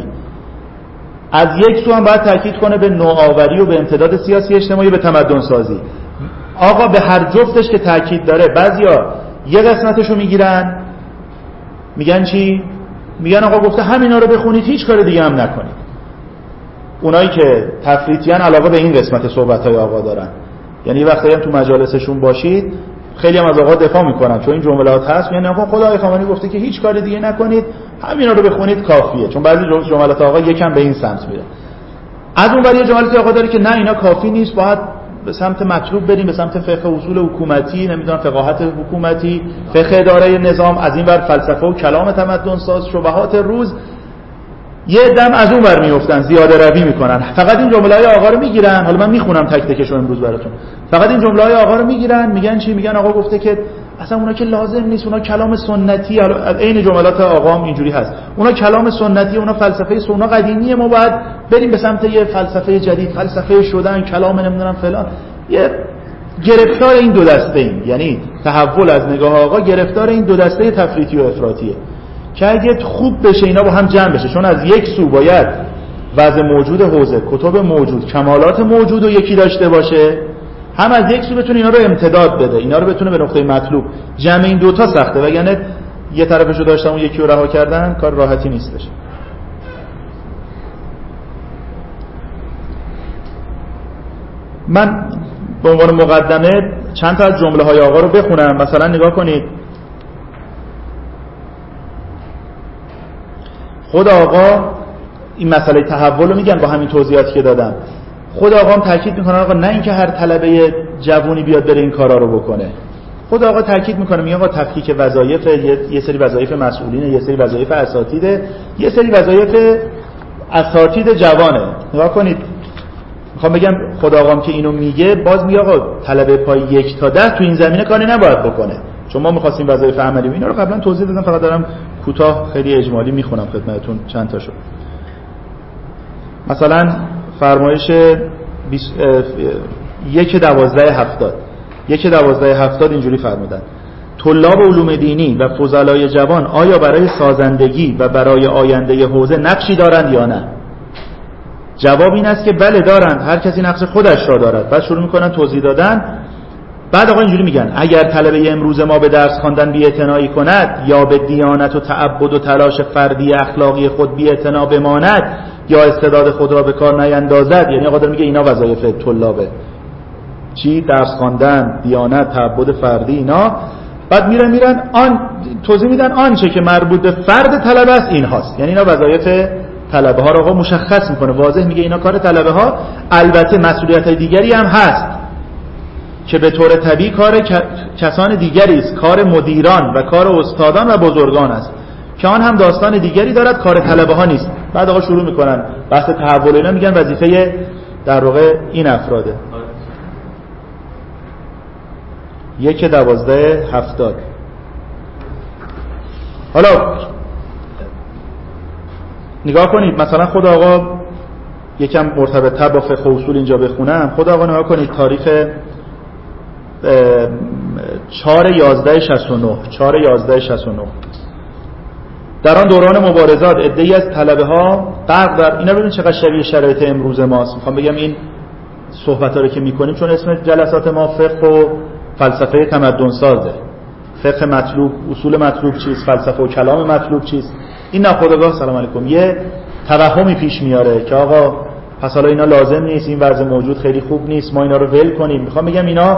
از یک سو هم باید تاکید کنه به نوآوری و به امتداد سیاسی اجتماعی، به تمدن سازی. آقا به هر جفتش که تاکید داره، بعضیا یه قسمتشو میگیرن میگن چی؟ میگن آقا گفته همینا رو بخونید هیچ کار دیگه هم نکنید. اونایی که تفریطیان علاقه به این قسمت صحبت‌های آقا دارن، یعنی وقتی هم تو مجالسشون باشید خیلی هم از آقا دفاع میکنن چون این جملات هست، یعنی آقا خدای خامنه‌ای گفته که هیچ کار دیگه نکنید، همینا رو بخونید کافیه. چون بعضی جملات آقا یکم به این سمت میره. از اون ور یه جملاتی آقا داره که نه اینا کافی نیست، باید به سمت مطلوب بریم، به سمت فقه اصول حکومتی، نمیدونم فقاهت حکومتی، فقه اداره نظام، از این ور فلسفه و کلام تمدن ساز، شبهات روز. یه دم از اون ور میافتن، زیاده روی میکنن، فقط این جمله‌های آقا رو میگیرن. حالا من میخونم تک تکشو امروز براتون. فقط این جمله‌های آقا رو میگیرن، میگن چی؟ میگن آقا گفته که اصلا اونا که لازم نیست، اونا کلام سنتی، عین جملات آقا هم اینجوری هست، اونا کلام سنتی، اونا فلسفه سنت قدیمیه، ما باید بریم به سمت یه فلسفه جدید، فلسفه شدن، کلام نمیدونم فلان. یه گرفتار این دو دسته ایم، یعنی تحول از نگاه آقا گرفتار این دو دسته تفریطی و افراطیه که اگه خوب بشه اینا با هم جمع بشه. چون از یک سو باید وضع موجود حوزه، کتب موجود، کمالات موجود رو یکی داشته باشه، هم از یک سو بتونه اینا رو امتداد بده، اینا رو بتونه به نقطه مطلوب. جمع این دوتا سخته، وگرنه یه طرفشو داشتم اون یکی رو رها کردن کار راحتی نیستش. من به عنوان مقدمه چند تا از جمله های آقا رو بخونم. مثلا نگاه کنید، خود آقا این مسئله تحول رو میگن با همین توضیحاتی که دادم. خود آقا هم تاکید میکنه آقا نه اینکه هر طلبه جوونی بیاد بره این کارا رو بکنه. خود آقا تاکید میکنه، میگه آقا تفکیک وظایف، یه سری وظایف مسئولینه، یه سری وظایف اساتیده، یه سری وظایف اساتید جوانه. نگاه کنید، میخوام بگم خود آقام که اینو میگه باز میگه آقا طلبه پای یک تا ده تو این زمینه کاری نباید بکنه. چون ما میخواستیم وظایف عملی اینا رو قبلا توضیح دادم، فقط دارم کوتاه خیلی اجمالی میخونم خدمتتون چند تاشو. مثلا فرمایش یک دوازده هفتاد یک دوازده هفتاد اینجوری فرمودن: طلاب علوم دینی و فضلای جوان آیا برای سازندگی و برای آینده حوزه نقشی دارند یا نه؟ جواب این است که بله دارند، هر کسی نقش خودش را دارد. بعد شروع میکنن توضیح دادن. بعد آقا اینجوری میگن اگر طلبه امروز ما به درس خواندن بی‌اعتنایی کند یا به دیانت و تعبد و تلاش فردی اخلاقی خود بی‌اعتنا بماند یا استعداد خود را به کار نیندازد، یعنی آقا داره میگه اینا وظایف طلابه، چی؟ درس خواندن، دیانت، تعبد فردی، اینا. بعد میرن میرن آن توضیح میدن آنچه که مربوط به فرد طلبه است این هاست، یعنی اینا وظایف طلبه ها رو آقا مشخص میکنه، واضح میگه اینا کار طلبه ها. البته مسئولیت دیگری هم هست که به طور طبیعی کار کسان دیگری است، کار مدیران و کار استادان و بزرگان است. که آن هم داستان دیگری دارد، کار طلبه ها نیست. بعد آقا شروع میکنن بحث تحول، اینا میگن وظیفه در واقع این افراده. یک دوازده هفتاد. حالا نگاه کنید مثلا خود آقا یکم مرتبط تر با فقه و اصول اینجا بخونم. خود آقا نگاه کنید تاریخ چهار یازده شصت و نه چهار یازده شصت و نه در آن دوران مبارزات عده‌ای از طلبه ها غرق در اینا، ببین چقدر شبیه شرایط امروز ماست. میخوام بگم این صحبت‌ها رو که می‌کنیم چون اسم جلسات ما فقه و فلسفه تمدن سازه. فقه مطلوب، اصول مطلوب چیست، فلسفه و کلام مطلوب چیست، این ناخودآگاه سلام علیکم یه توهمی پیش میاره که آقا پس حالا اینا لازم نیست، این وضع موجود خیلی خوب نیست، ما اینا رو ول کنیم. میخوام بگم اینا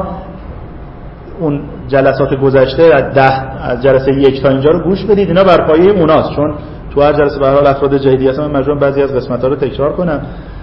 اون جلسات گذشته از ده از جلسه یک تا اینجا رو گوش بدید، اینا بر پایه اوناست، چون تو هر جلسه به هر حال افراد جدیدی هستن، من مجبورم بعضی از قسمت‌ها رو تکرار کنم.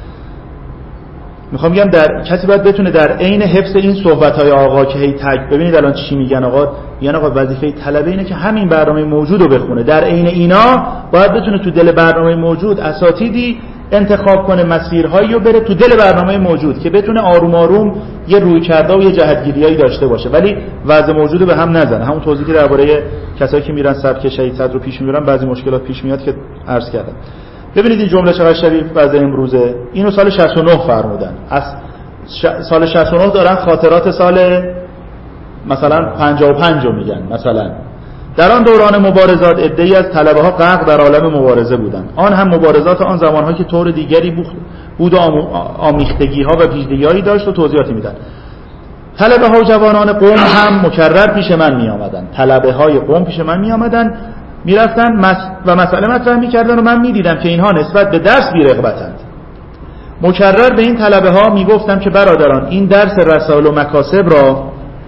میخوام بگم در کسی باید بتونه در عین حفظ این صحبت‌های آقا که هی تگ ببینید الان چی میگن آقا، میگن آقا وظیفه طلبه اینه که همین برنامه موجود رو بخونه، در عین اینا باید بتونه تو دل برنامه موجود اساتیدی انتخاب کنه، مسیرهایی رو بره تو دل برنامه موجود که بتونه آروم آروم یه رویکرده و یه جهتگیریایی داشته باشه، ولی وضع موجود رو به هم نزنه. همون توضیحی که درباره کسایی که میرن سبک شهید صدر رو پیش میبرن بعضی مشکلات پیش میاد که عرض کردم. ببینید این جمله چقدر شبیه وضع امروزه. اینو سال شصت و نه فرمودن، از سال شصت و نه دارن خاطرات سال مثلا پنجاه و پنج رو میگن. مثلا در آن دوران مبارزات عده‌ای از طلبه ها غرق در عالم مبارزه بودند، آن هم مبارزات آن زمانها که طور دیگری بود و آمیختگی ها و پیچیدگی‌هایی داشت و توضیحاتی میدن. طلبه ها و جوانان قوم هم مکرر پیش من می آمدن. طلبه های قوم پیش من می آمدن، می رفتن و مسئله مطرح می کردن و من می دیدم که اینها نسبت به درس بی رغبتند. مکرر به این طلبه ها می گفتم که برادران این درس رسائل و مکاسب را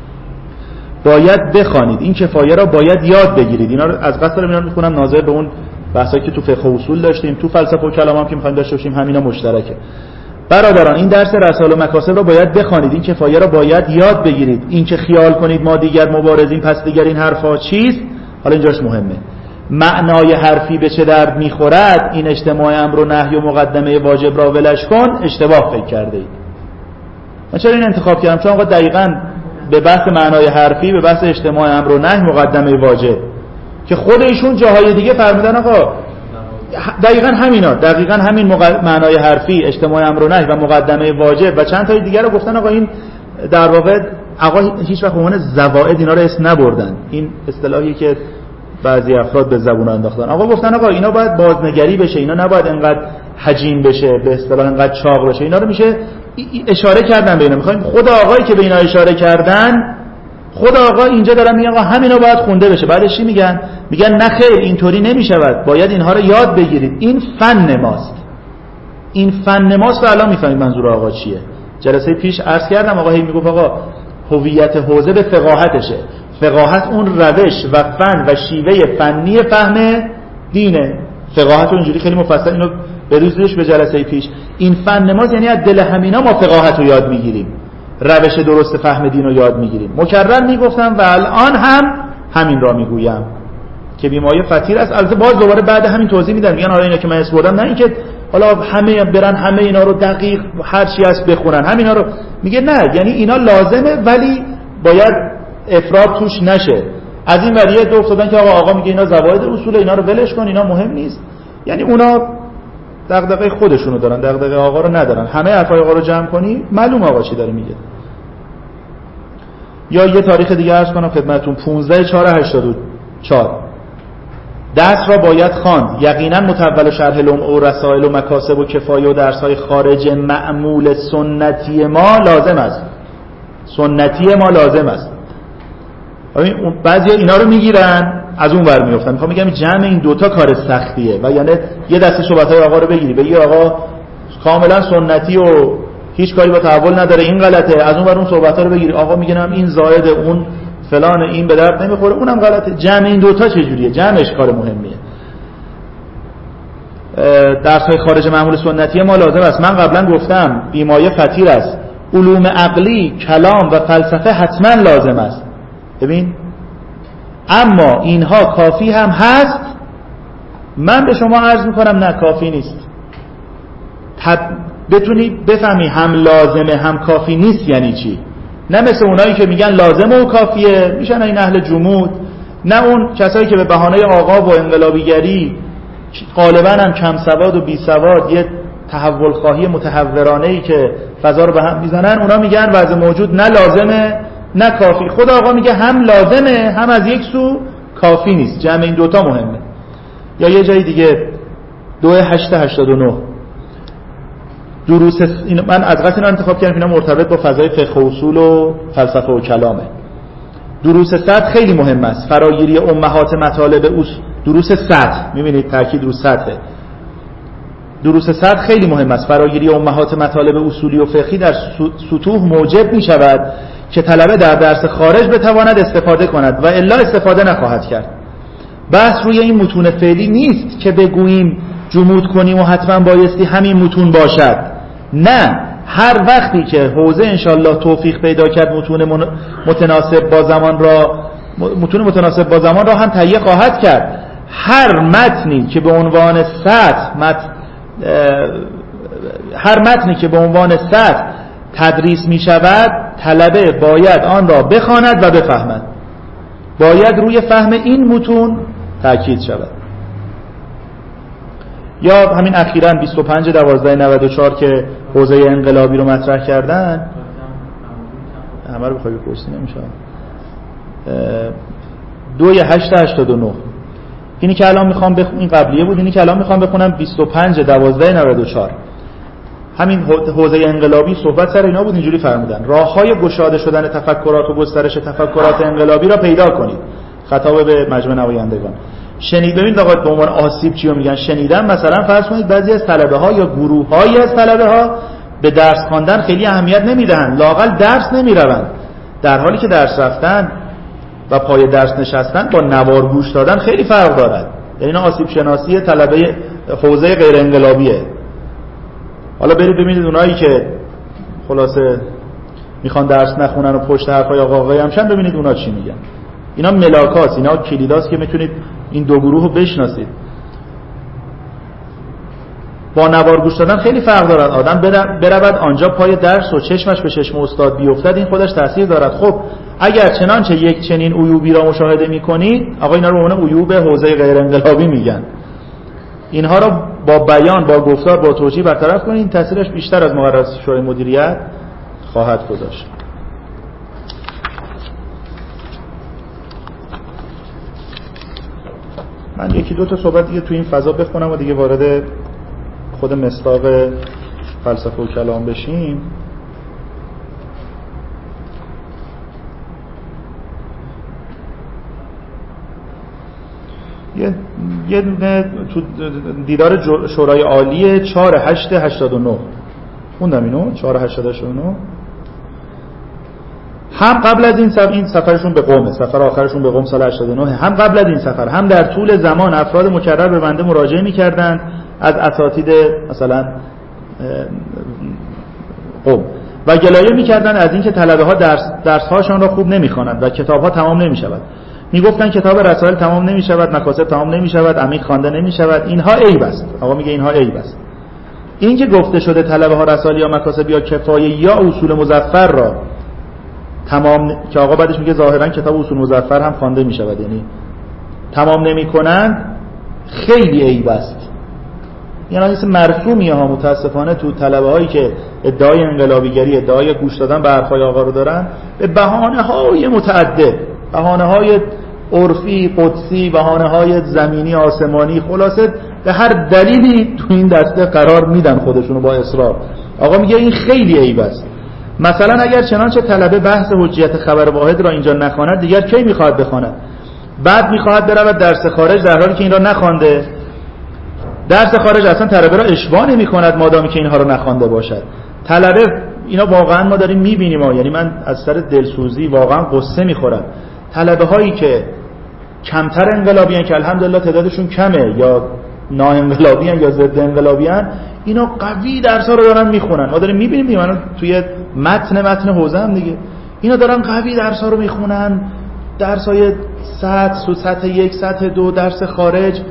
باید بخوانید، این کفایه را باید یاد بگیرید. اینا رو از قصد رو میخونم ناظر به اون بحثایی که تو فقه و اصول داشتیم، تو فلسفه و کلام هم که میخوایم داشته باشیم همینا مشترکه. برادران این درس رسائل و مکاسب را باید بخوانید، این کفایه را باید یاد بگیرید. این که خیال کنید ما دیگر مبارزین پس دیگر این حرفا چیست، حالا اینجاش مهمه. معنای حرفی به چه درد میخورد، این اجتماع امر و نهی و مقدمه واجب را ولش کن، اشتباه فکر کرده اید. من چرا این انتخاب کردم؟ چون آقا دقیقاً به بحث معنای حرفی، به بحث اجتماع امر و نهی مقدمه واجب که خود ایشون جاهای دیگه فرمودن آقا دقیقاً همینا، دقیقاً همین مق... معنای حرفی، اجتماع امر و نهی و مقدمه واجب و چند تا دیگه رو گفتن. آقا این در واقع آقا هیچ وقت به عنوان زوائد اینا رو اسم نبردن. این اصطلاحی که بعضی افراد به زبون انداختن. آقا گفتن آقا اینا باید بازنگری بشه، اینا نباید انقدر حجیم بشه، به اصطلاح انقدر چاق بشه. اینا رو میشه اشاره کردن به اینا. میخوایم خود آقایی که به اینا اشاره کردن، خود آقا اینجا دارن میگن آقا همینا باید خونده بشه. بعدش چی میگن؟ میگن نه خیر اینطوری نمیشود، باید اینها رو یاد بگیرید. این فن ماست، این فن ماست. و الان میفهمید منظور آقا چیه. جلسه پیش عرض کردم آقا هی میگفت آقا هویت حوزه به فقاهتشه. فقاهت اون روش و فن و شیوه فنی فهم دینه. فقاهت رو اینجوری خیلی مفصل اینو بریزش به جلسه پیش. این فن ماست، یعنی از دل همینا ما فقاهت رو یاد میگیریم، روش درست فهم دین رو یاد میگیریم. مکرر میگفتم و الان هم همین را میگویم که بیمایه فطیر است. البته باز دوباره بعد همین توضیح میدن، میگن حالا اینا که من اسم بردم نه اینکه حالا همه برن همه اینا رو دقیق هر چی هست بخونن همینا رو. میگه نه، یعنی اینا لازمه ولی باید افراط توش نشه. از این وریه دو افتادن که آقا آقا میگه اینا زواید اصول، اینا رو ولش کن، اینا مهم نیست. یعنی اونا دغدغه خودشونو دارن، دغدغه آقا رو ندارن. همه حرفای آقا رو جمع کنی معلوم آقا چی داره میگه. یا یه تاریخ دیگه عرض کنم خدمتتون، پانزده چهار هشتاد و چهار درس را باید خواند. یقینا متول و شرح لمع و رسائل و مکاسب و کفایه و درس‌های خارج معمول سنتی ما لازم است. سنتی ما لازم است. ببین بعضی اینا رو میگیرن از اون ور میافتن. میخوام بگم جمع این دوتا کار سختیه و یعنی یه دسته صحبت‌های آقا رو بگیری بگی آقا کاملا سنتی و هیچ کاری با تحول نداره این غلطه، از اون ور اون صحبت‌ها رو بگیری آقا میگنم این زائد اون فلان این به درد نمیخوره اونم غلطه. جمع این دوتا چجوریه؟ جمعش کار مهمیه. درس‌های خارج معمول سنتی ما لازم است. من قبلا گفتم بیمایه فطیر است. علوم عقلی، کلام و فلسفه حتما لازم است. ببین اما اینها کافی هم هست من به شما عرض میکنم نه کافی نیست. تب... بتونی بفهمی هم لازمه هم کافی نیست یعنی چی. نه مثل اونایی که میگن لازمه و کافیه، میشن این اهل جمود، نه اون کسایی که به بهانه آقا و انقلابیگری غالبا هم کم سواد و بی سواد یه تحول خواهی متحورانه‌ای که فضا رو به هم میزنن، اونا میگن وضع موجود نه لازمه نه کافی. خود آقا میگه هم لازمه هم از یک سو کافی نیست. جمع این دوتا مهمه. یا یه جای دیگه دو هشت هشتاد و نه دروس این من از قصد اینا انتخاب کردم اینا مرتبط با فضای فقه و اصول و فلسفه و کلامه. دروس سطح خیلی مهم است. فراگیری امهات مطالب اصول دروس سطح، میبینید تاکید رو سطحه. دروس سطح خیلی مهم است. فراگیری امهات مطالب اصولی و فقهی در سطوح موجب می شود که طلبه در درس خارج بتواند استفاده کند و الا استفاده نخواهد کرد. بحث روی این متون فعلی نیست که بگوییم جمود کنیم و حتما بایستی همین متون باشد. نه، هر وقتی که حوزه انشالله توفیق پیدا کرد متون متناسب با زمان را متون متناسب با زمان را هم تهیه خواهد کرد. هر متنی که به عنوان سطح مت هر متنی که به عنوان سطح تدریس می شود طلبه باید آن را بخواند و بفهمد. باید روی فهم این متون تاکید شود. یا همین اخیراً بیست و پنج دوازده نود و چهار که حوزه انقلابی رو مطرح کردن، همه رو بخوای بپرسی نمیشه. دو هشت هشتاد و نه اینی که الان میخوام بخونم، این قبلیه بود، اینی که الان میخوام بخونم بیست و پنج دوازده نود و چهار. همین حوزه انقلابی صحبت سر اینا بود. اینجوری فرمودن: راههای گشاده شدن تفکرات و گسترش تفکرات انقلابی را پیدا کنید. خطاب به مجمع نمایندگان. شنید ببینید آقا به عنوان آسیب چی رو میگن؟ شنیدن مثلا فرض کنید بعضی از طلبه ها یا گروه هایی از طلبه ها به درس خواندن خیلی اهمیت نمیدهند، لااقل درس نمیروند، در حالی که درس رفتن و پای درس نشستن با نوار گوش دادن خیلی فرق دارد. یعنی این آسیب شناسی طلبه حوزه غیر انقلابیه. حالا برید ببینید اونایی که خلاصه میخوان درس نخونن و پشت حرفای آقا آقای همشن، ببینید اونا چی میگن. اینا ملاکاست، اینا کلیداست که میتونید این دو گروه رو بشناسید. با نوار گوش دادن خیلی فرق دارد. آدم برود آنجا پای درس و چشمش به چشم استاد بیفتد، این خودش تاثیر دارد. خب اگر چنانچه یک چنین عیوبی را مشاهده میکنید، آقا اینا رو به عنوان عیوب حوزه غیر انقلابی میگن، اینها رو با بیان، با گفتار، با توجیه برطرف کنید، این تاثیرش بیشتر از مقررات شورای مدیریت خواهد گذاشت. من یکی دو تا صحبت دیگه تو این فضا بخونم و دیگه وارد خود مصداق فلسفه و کلام بشیم. یه یه دونه تو دیدار شورای عالی چهار هشت هشتاد و نه خوندم اینو. چهار هشت هشتاد و نه هم قبل از این سفر، این سفرشون به قم، سفر آخرشون به قم سال هشتاد و نه، هم قبل از این سفر هم در طول زمان افراد مکرر به بنده مراجعه می‌کردند از اساتید مثلا قم و گلایه می‌کردند از اینکه طلبه‌ها درس درس‌هاشان را خوب نمی‌خوانند و کتاب‌ها تمام نمی‌شود. میگفتن کتاب رسائل تمام نمی‌شود، مقاصد تمام نمی‌شود، عمیق خوانده نمی‌شود. اینها عیب است. آقا میگه اینها عیب است. این که گفته شده طلبه‌ها رسائل یا مقاصد یا کفایه یا اصول مظفر را تمام، که آقا بعدش میگه ظاهرا کتاب اصول مظفر هم خوانده می‌شود، یعنی تمام نمی‌کنند، خیلی عیب است. یعنی حدیث مرسومیه ها متاسفانه تو طلبه‌هایی که ادعای انقلابیگری، ادعای گوش دادن به حرفای آقا رو دارن، به بهانه‌های متعدد، بهانه‌های عرفی، قدسی، بهانه‌های زمینی، آسمانی، خلاصه به هر دلیلی تو این دسته قرار میدن خودشونو با اصرار. آقا میگه این خیلی عیب است. مثلا اگر چنانچه طلبه بحث حجیت خبر واحد را اینجا نخواند، دیگر کی میخواهد بخواند؟ بعد میخواهد برود درس خارج در حالی که این را نخوانده. درس خارج اصلا طلبه را اشباع نمی‌کند مادامی که اینها را نخوانده باشد. طلبه اینا واقعا ما داریم می‌بینیم ها، یعنی من از سر دلسوزی واقعا قصه می‌خورم. طلبه هایی که کمتر انقلابی ان که الحمدلله تعدادشون کمه، یا ناانقلابی ان یا ضد انقلابی ان، اینا قوی درس‌ها رو دارن می‌خونن. ما داریم می‌بینیم من توی متن متن حوزه هم دیگه اینا دارن قوی درس‌ها رو می‌خونن، درس‌های سطح، سطح یک، سطح دو، درس خارج.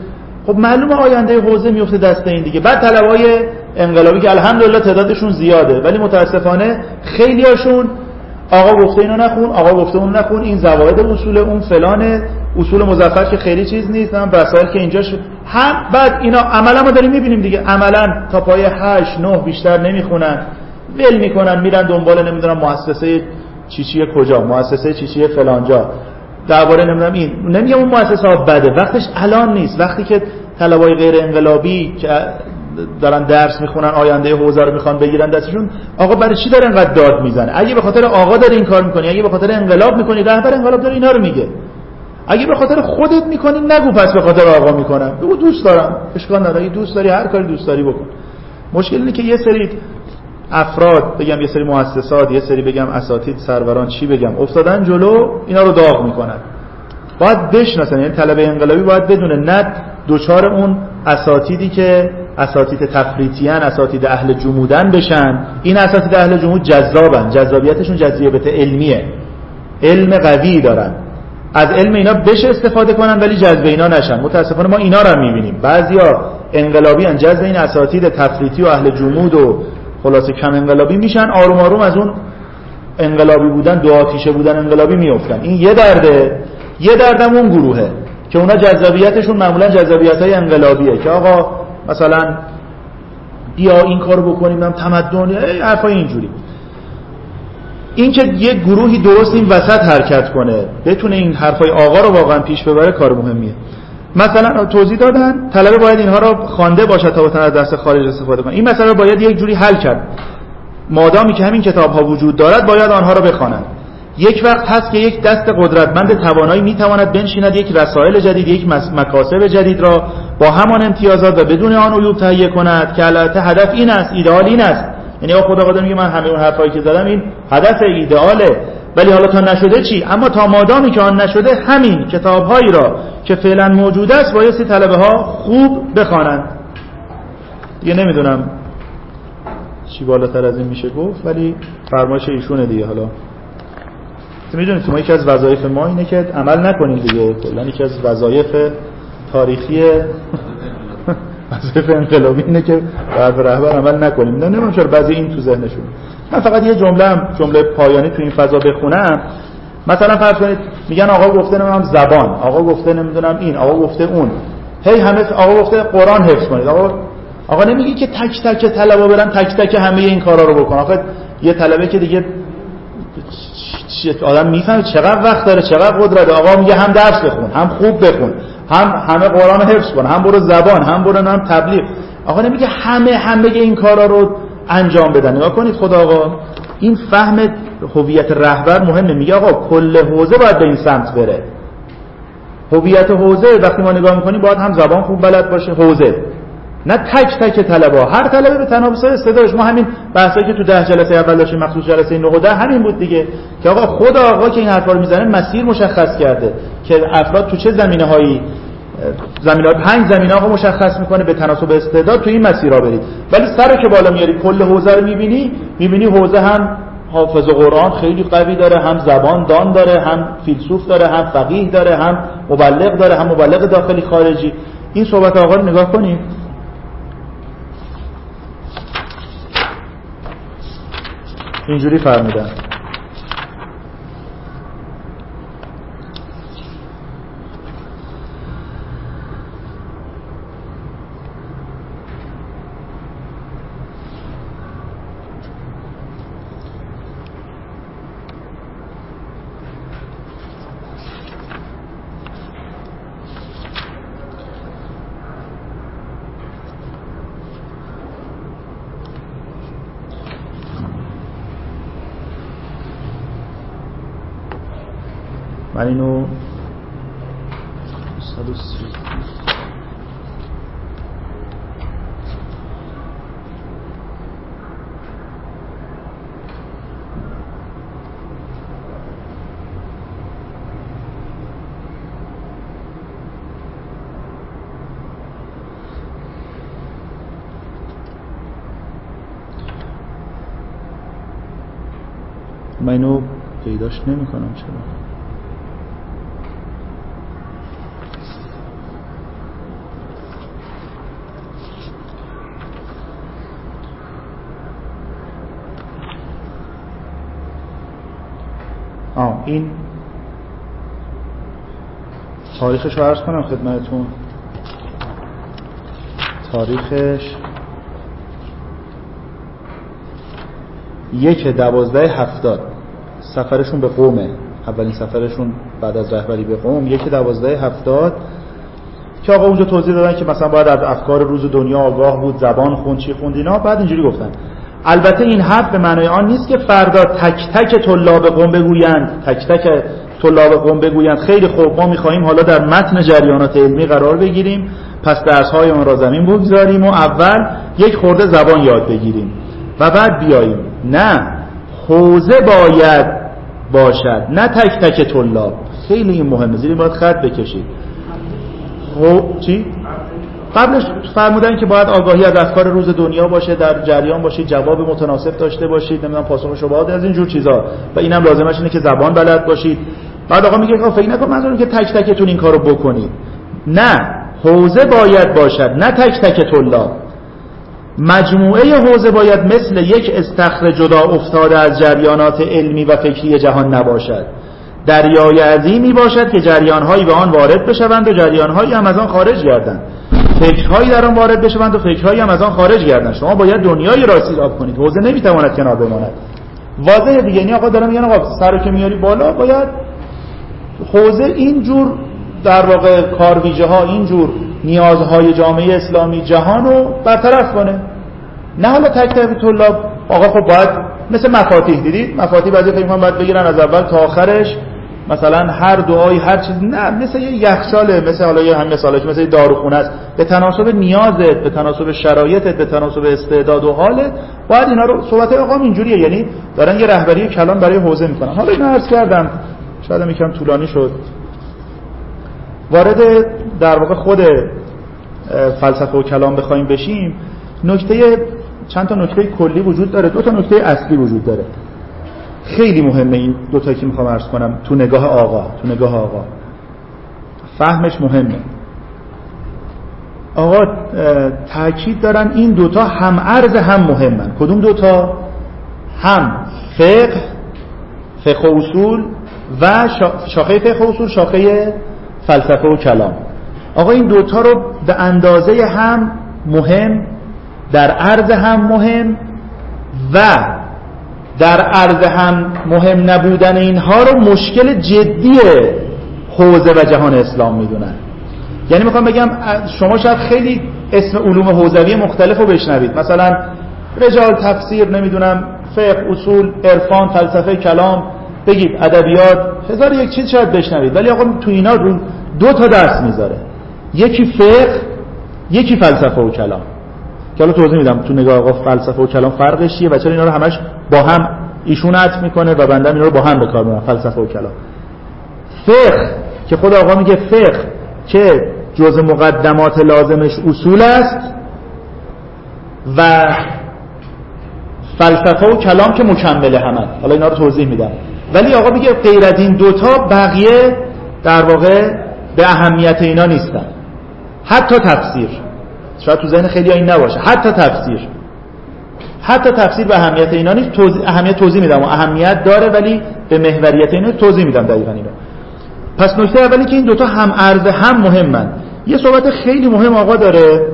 خب معلومه آینده حوزه میفته دست این دیگه. بعد طلبهای انقلابی که الحمدلله تعدادشون زیاده، ولی متاسفانه خیلیاشون آقا گفته اینو نخون، آقا گفته اون نخون، این زواید اصول، اون فلانه، اصول مظفر که خیلی چیز نیست، هم وسایل که اینجاش هم. بعد اینا عملا ما داریم میبینیم دیگه، عملا تا پای هشت نه بیشتر نمیخونن، ول میکنن، میرن دنبال نمیدونم مؤسسه چیچی کجا، مؤسسه چیچی فلانجا، درباره نمیدونم این. نمیگم اون مؤسسه ها بده، وقتش الان نیست. وقتی که طلبای غیر انقلابی که دارن درس میخونن آینده حوزه رو میخوان بگیرن دستشون، آقا برای چی داره انقدر داد میزنه؟ اگه به خاطر آقا داره این کار میکنی، اگه به خاطر انقلاب میکنی، رهبر انقلاب داره اینا رو میگه. اگه به خاطر خودت میکنی نگو پس به خاطر آقا میکنم، بگو دوست دارم، اشکال نداره، اگه دوست داری هر کاری دوست داری بکن. مشکل اینه که یه سری افراد، بگم یه سری مؤسسات، یه سری بگم اساتید، سروران، چی بگم، افتادن جلو اینا رو داغ میکنن. باید بشناسن، یعنی طلبه انقلابی باید بدونه نه دوچار اون اساتیدی که اساتید تفریطیان، اساتید اهل جمودن بشن. این اساتید اهل جمود جذابن، جذابیتشون جذابیت علمیه، علم قوی دارن، از علم اینا بشه استفاده کنن ولی جذب اینا نشن. متاسفانه ما اینا رو میبینیم، بعضیا انقلابیان جذب این اساتید تفریطی و اهل جمود و خلاصه کم انقلابی میشن، آروم آروم از اون انقلابی بودن، دو آتیشه بودن انقلابی میافتن. این یه درده. یه دردم اون گروهه که اونا جذابیتشون معمولا جذابیت‌های انقلابیه، که آقا مثلا بیا این کارو بکنیم، هم تمدن، حرفای اینجوری. این که یه گروهی درست این وسط حرکت کنه، بتونه این حرفای آقا رو واقعا پیش ببره، کار مهمیه. مثلا توضیح دادن طلبه باید اینها رو خوانده باشه تا بتونه از دست خارج استفاده کنه. این مسئله رو باید یک جوری حل کرد. مادامی که همین کتاب‌ها وجود دارد باید آنها رو بخوانند. یک وقت هست که یک دست قدرتمند توانایی میتواند بنشیند یک رسائل جدید، یک مکاسب جدید را با همان امتیازات و بدون آن عیوب تهیه کند، که البته هدف این است، ایدئال این است. یعنی خدا قادر میگه من همه اون حرفایی که زدم این هدف ایدئاله، ولی حالا تا نشده چی؟ اما تا مادامی که آن نشده، همین کتاب‌هایی را که فعلا موجود است بایستی طلبه ها خوب بخوانند. دیگه نمیدونم چی بالاتر از این میشه گفت، ولی فرمایش ایشونه دیگه. حالا میدونید ما یکی از وظایف ما اینه که عمل نکنیم دیگه، کلا یکی از وظایف تاریخی وظایف انقلابی اینه که بر رهبر عمل نکنیم. نه نمیدونم چرا بعضی این تو ذهنشون. من فقط یه جمله هم جمله پایانی تو این فضا بخونم. مثلا فرض کنید میگن آقا گفته نمیدونم زبان، آقا گفته نمیدونم این، آقا گفته اون، هی همه آقا گفته قرآن حفظ کنید. آقا آقا نمیگی که تک تک طلبه برن تک تک همه این کارا رو بکنن. آخه یه طلبه که دیگه آدم میفهمه چقدر وقت داره، چقدر قدرت. آقا میگه هم درس بخون، هم خوب بخون، هم همه قرآن حفظ کن، هم برو زبان، هم برو هم تبلیغ. آقا نمیگه همه همه این کارا رو انجام بدن. نگاه کنید خدا آقا این فهم هویت رهبر مهمه. میگه آقا کل حوزه باید به این سمت بره. هویت حوزه وقتی ما نگاه میکنیم باید هم زبان خوب بلد باشه حوزه، نه تک تک طلبه. هر طلبه به تناسب استعدادش. ما همین بحثایی که تو ده جلسه اول داشتیم، مخصوص جلسه نه و ده، همین بود دیگه، که آقا خود آقا که این حرفا رو میزنه مسیر مشخص کرده که افراد تو چه زمینه‌هایی، زمینه‌ها پنج زمینه آقا مشخص میکنه، به تناسب استعداد تو این مسیرها برید. ولی سر که بالا میاری کل حوزه رو میبینی، میبینی حوزه هم حافظ قرآن خیلی قوی داره، هم زبان دان داره، هم فیلسوف داره، هم فقیه داره، هم مبلغ داره، هم مبلغ داخلی خارجی. این صحبت آقا رو نگاه کنید. اینجوری فرمودن من اینو صد و سی من اینو پیداش نمی کنم چرا. آه این تاریخش رو عرض کنم خدمتتون. تاریخش یک دوازده هفتاد سفرشون به قومه، اولین سفرشون بعد از رهبری به قوم، یک دوازده هفتاد که آقا اونجا توضیح دادن که مثلا باید از افکار روز دنیا آگاه بود، زبان خوند، چی خوند اینا. بعد اینجوری گفتن البته این حرف به معنای آن نیست که فردا تک تک طلاب قوم بگویند تک تک طلاب قوم بگویند خیلی خوب ما می‌خواهیم حالا در متن جریانات علمی قرار بگیریم، پس درس‌های اون را زمین بگذاریم و اول یک خورده زبان یاد بگیریم و بعد بیاییم. نه، حوزه باید باشد، نه تک تک طلاب. خیلی این مهمه، زیرا باید خط بکشید. خب چی؟ قبلش فرمودن که باید آگاهی از افکار روز دنیا باشه، در جریان باشید، جواب متناسب داشته باشید، نمیدونم پاسخ شبهات از این جور چیزا، و اینم لازمش اینه که زبان بلد باشید. بعد آقا میگه فکر نکن منظورم که تک تکتون این کارو بکنید. نه، حوزه باید باشد، نه تک تک طلاب. مجموعه حوزه باید مثل یک استخر جدا افتاده از جریانات علمی و فکری جهان نباشد. دریای عظیمی باشد که جریان‌هایی به آن وارد بشوند و جریان‌هایی هم از آن خارج گردند. فکرهایی در آن وارد بشوند و فکرهایی هم از آن خارج گردند. شما باید دنیای راستی را کنید. حوزه نمیتواند کنار بماند. واضحه دیگه. یعنی آقا دارم میگن آقا سر رو که میاری بالا باید حوزه اینجور در واقع کارویژه‌ها، اینجور نیازهای جامعه اسلامی جهان رو برطرف کنه. نه حالا تک تک طلاب آقا خب باید مثل مفاتیح، دیدید مفاتیح بعضی فکر می‌کنن باید بگیرن از اول تا آخرش، مثلا هر دعایی هر چیز، نه، مثل یه یخچاله، مثل حالا یه همین مثاله که مثل یه داروخونه است، به تناسب نیازت، به تناسب شرایطت، به تناسب استعداد و حالت باید اینا رو. صحبت آقا اینجوریه، یعنی دارن یه رهبری کلان برای حوزه میکنن. حالا اینو عرض کردم، شاید هم یکم طولانی شد. وارد در واقع خود فلسفه و کلام بخوایم بشیم، نکته چند تا نکته کلی وجود داره، دو تا نکته اصلی وجود داره. خیلی مهمه این دو تا که میخوام عرض کنم تو نگاه آقا، تو نگاه آقا فهمش مهمه. آقا تاکید دارن این دوتا هم ارز هم مهمن. کدوم دوتا؟ هم فقه، فقه و اصول و شاخه فقه و اصول، شاخه فلسفه و کلام. آقا این دوتا رو به اندازه هم مهم، در عرض هم مهم و در عرض هم مهم نبودن اینها رو مشکل جدی حوزه و جهان اسلام میدونن. یعنی میخوام بگم شما شاید خیلی اسم علوم حوزوی مختلف رو بشنوید، مثلا رجال، تفسیر، نمیدونم فقه، اصول، عرفان، فلسفه، کلام، بگید ادبیات، هزار یک چیز شاید بشنوید، ولی آقا تو اینا رو دو تا درس میذاره، یکی فقه، یکی فلسفه و کلام، که حالا توضیح میدم تو نگاه آقا فلسفه و کلام فرقش چیه و چرا اینا رو همش با هم ایشون عطف میکنه و بنده اینا رو با هم به کار میبرم. فلسفه و کلام. فقه که خود آقا میگه فقه که جزء مقدمات لازمش اصول است و فلسفه و کلام که مکمل همن. حالا اینا رو توضیح میدم، ولی آقا میگه غیر از این دوتا بقیه در واقع به اهمیت اینا نیستن. حتی تفسیر، شاید تو ذهن خیلی ها این نباشه، حتی تفسیر حتی تفسیر به اهمیت اینا نیست. توضیح اهمیت توضیح میدم و اهمیت داره، ولی به محوریت اینا توضیح میدم دقیقاً اینا. پس نکته اولی که این دوتا هم عرض هم مهمن. یه صحبت خیلی مهم آقا داره،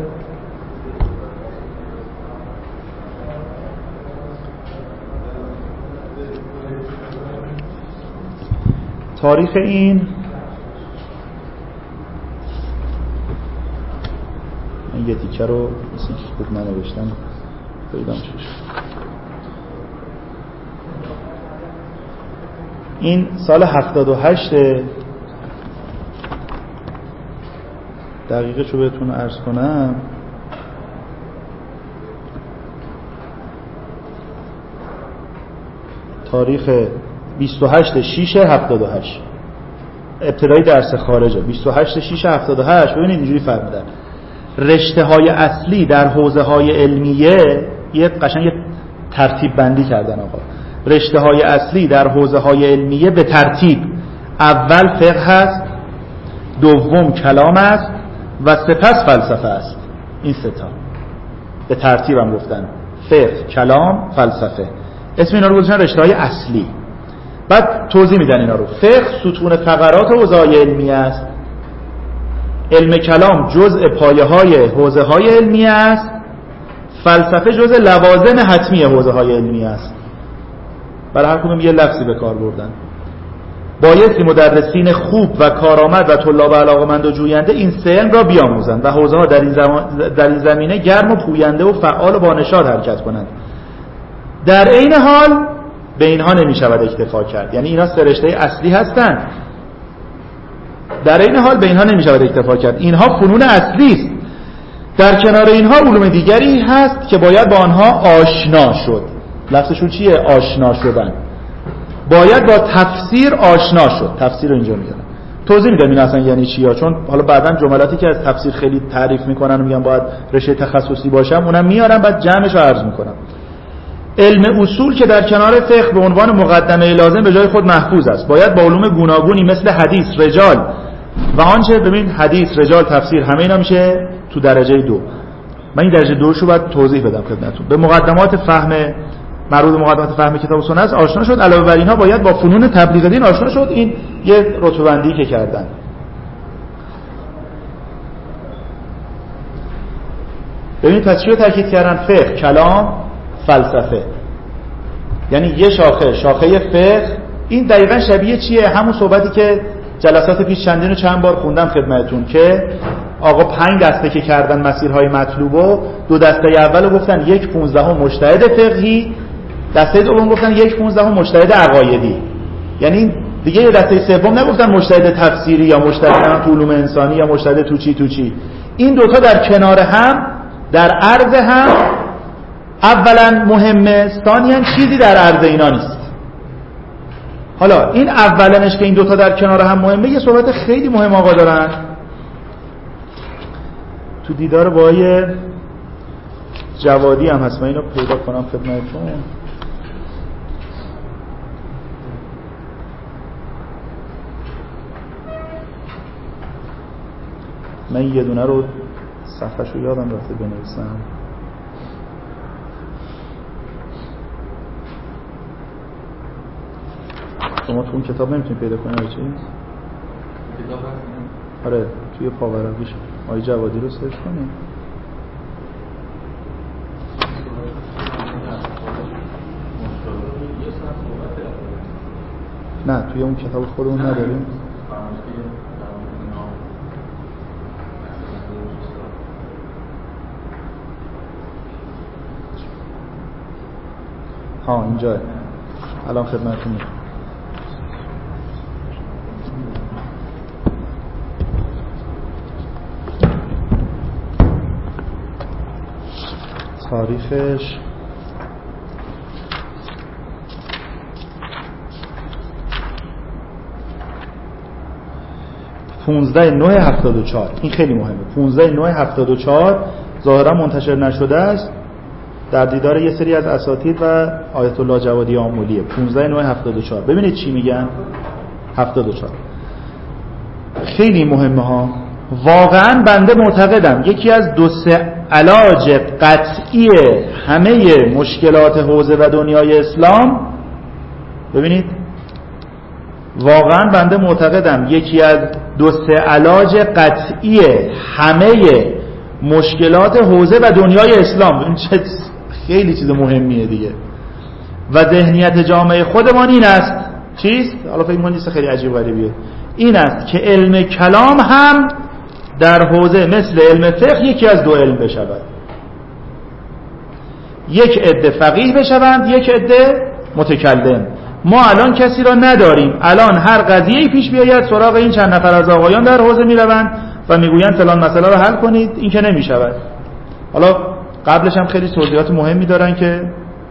تاریخ این من یه تیکه رو مثل که خوب ننوشتم پیدام شد. این سال هفتاد و هشت، دقیقه چو بهتون عرض کنم، تاریخ بیست و هشت شش هفتاد و هشت، ابتدای درس خارجه. بیست و هشت شش هفتاد و هشت. ببینید اینجوری فرمودن رشته های اصلی در حوزه های علمیه، یه قشنگ یه ترتیب بندی کردن آقا. رشته های اصلی در حوزه های علمیه به ترتیب: اول فقه هست، دوم کلام است و سپس فلسفه است. این سه تا به ترتیب هم گفتن: فقه، کلام، فلسفه. اسم اینا رو گذاشتن رشته های اصلی. بعد توضیح میدن اینا رو. فقه ستون فقرات حوزه‌های علمی است، علم کلام جزء پایه‌های حوزه‌های علمی است، فلسفه جزء لوازم حتمی حوزه‌های علمی است. برای هر کدوم یه لفظی به کار بردن. بایستی مدرسین خوب و کارآمد و طلاب علاقه‌مند و جوینده این سه علم را بیاموزند و حوزه‌ها در این زمان در این زمینه گرم و پوینده و فعال و بانشاد حرکت کنند. در عین حال به اینها نمی‌شود اکتفا کرد. یعنی اینا سه رشته اصلی هستند. در این حال به اینها نمی‌شود اکتفا کرد. اینها فنون اصلی است. در کنار اینها علوم دیگری هست که باید با آنها آشنا شد. لفظشون چیه؟ آشنا شدن. باید با تفسیر آشنا شد. تفسیر رو اینجا میگن. توضیح میدم این اصلا یعنی چیا، چون حالا بعداً جملاتی که از تفسیر خیلی تعریف میکنن و میگن باید رشته تخصصی باشم، اونم میارم بعد جمعش رو عرض میکنم. علم اصول که در کنار فقه به عنوان مقدمه لازم به جای خود محفوظ است، باید با علوم گوناگونی مثل حدیث، رجال و آنچه ببین حدیث، رجال، تفسیر همه اینا میشه تو درجه دو. من این درجه دوشو باید توضیح بدم خدمتتون. به مقدمات فهم مربوط به مقدمات فهم کتاب و سنت آشنا شد. علاوه بر اینها باید با فنون تبلیغ دین آشنا شد. این یه رتبه‌بندی که کردن. ببینید پس چی رو تاکید کردن؟ فقه، کلام، فلسفه. یعنی یه شاخه، شاخه فقه. این دقیقاً شبیه چیه؟ همون صحبتی که جلسات پیش چندین و چند بار خوندم خدمتتون که آقا پنج دسته که کردن مسیرهای مطلوبو، دو دسته اولو گفتن یک پونزدهم مجتهد فقهی، دسته دوم گفتن یک پونزدهم مجتهد عقایدی. یعنی دیگه یه دسته سوم نگفتن مجتهد تفسیری یا مجتهد تو علوم انسانی یا مجتهد تو چی تو چی. این دوتا در کنار هم، در عرض هم اولا مهمه، ثانیاً چیزی در عرض اینا نیست. حالا این اولنش که این دوتا در کنار هم مهمه، یه صحبت خیلی مهم آقا دارن تو دیدار با آقای جوادی هم هست. من اینو پیدا کنم خدمتتون. من یه دونه رو صفحه‌شو یادم رفته بنویسم. شما تو اون کتاب نمیتونید پیدا کنید چی؟ کتاب هست؟ آره توی پاورقیش آقای جوادی رو سرچ کنید. نه توی اون کتاب خودمون نداریم. ها اینجا الان خدمتتون میگم. تاریخش پانزده نه هفتاد و چهار. این خیلی مهمه. پانزده نه هفتاد و چهار ظاهرا منتشر نشده است، در دیدار یه سری از اساتید و آیت الله جوادی آمولیه. پانزده نه هفتاد و چهار. ببینید چی میگن. هفتاد و چهار خیلی مهمه ها. واقعا بنده معتقدم یکی از دو سه علاج قطعی همه مشکلات حوزه و دنیای اسلام، ببینید واقعا بنده معتقدم یکی از دو سه علاج قطعی همه مشکلات حوزه و دنیای اسلام، این چه خیلی چیز مهمیه دیگه، و ذهنیت جامعه خودمان این است. چیست؟ حالا فکر می‌کنید خیلی عجیب غریبیه. این است که علم کلام هم در حوزه مثل علم فقه یکی از دو علم بشود. یک عده فقیه بشوند، یک عده متکلم. ما الان کسی را نداریم. الان هر قضیه‌ای پیش بیاید سراغ این چند نفر از آقایان در حوزه میروند و میگویند فلان مسئله رو حل کنید. این که نمیشود. حالا قبلش هم خیلی توضیحات مهمی دارن که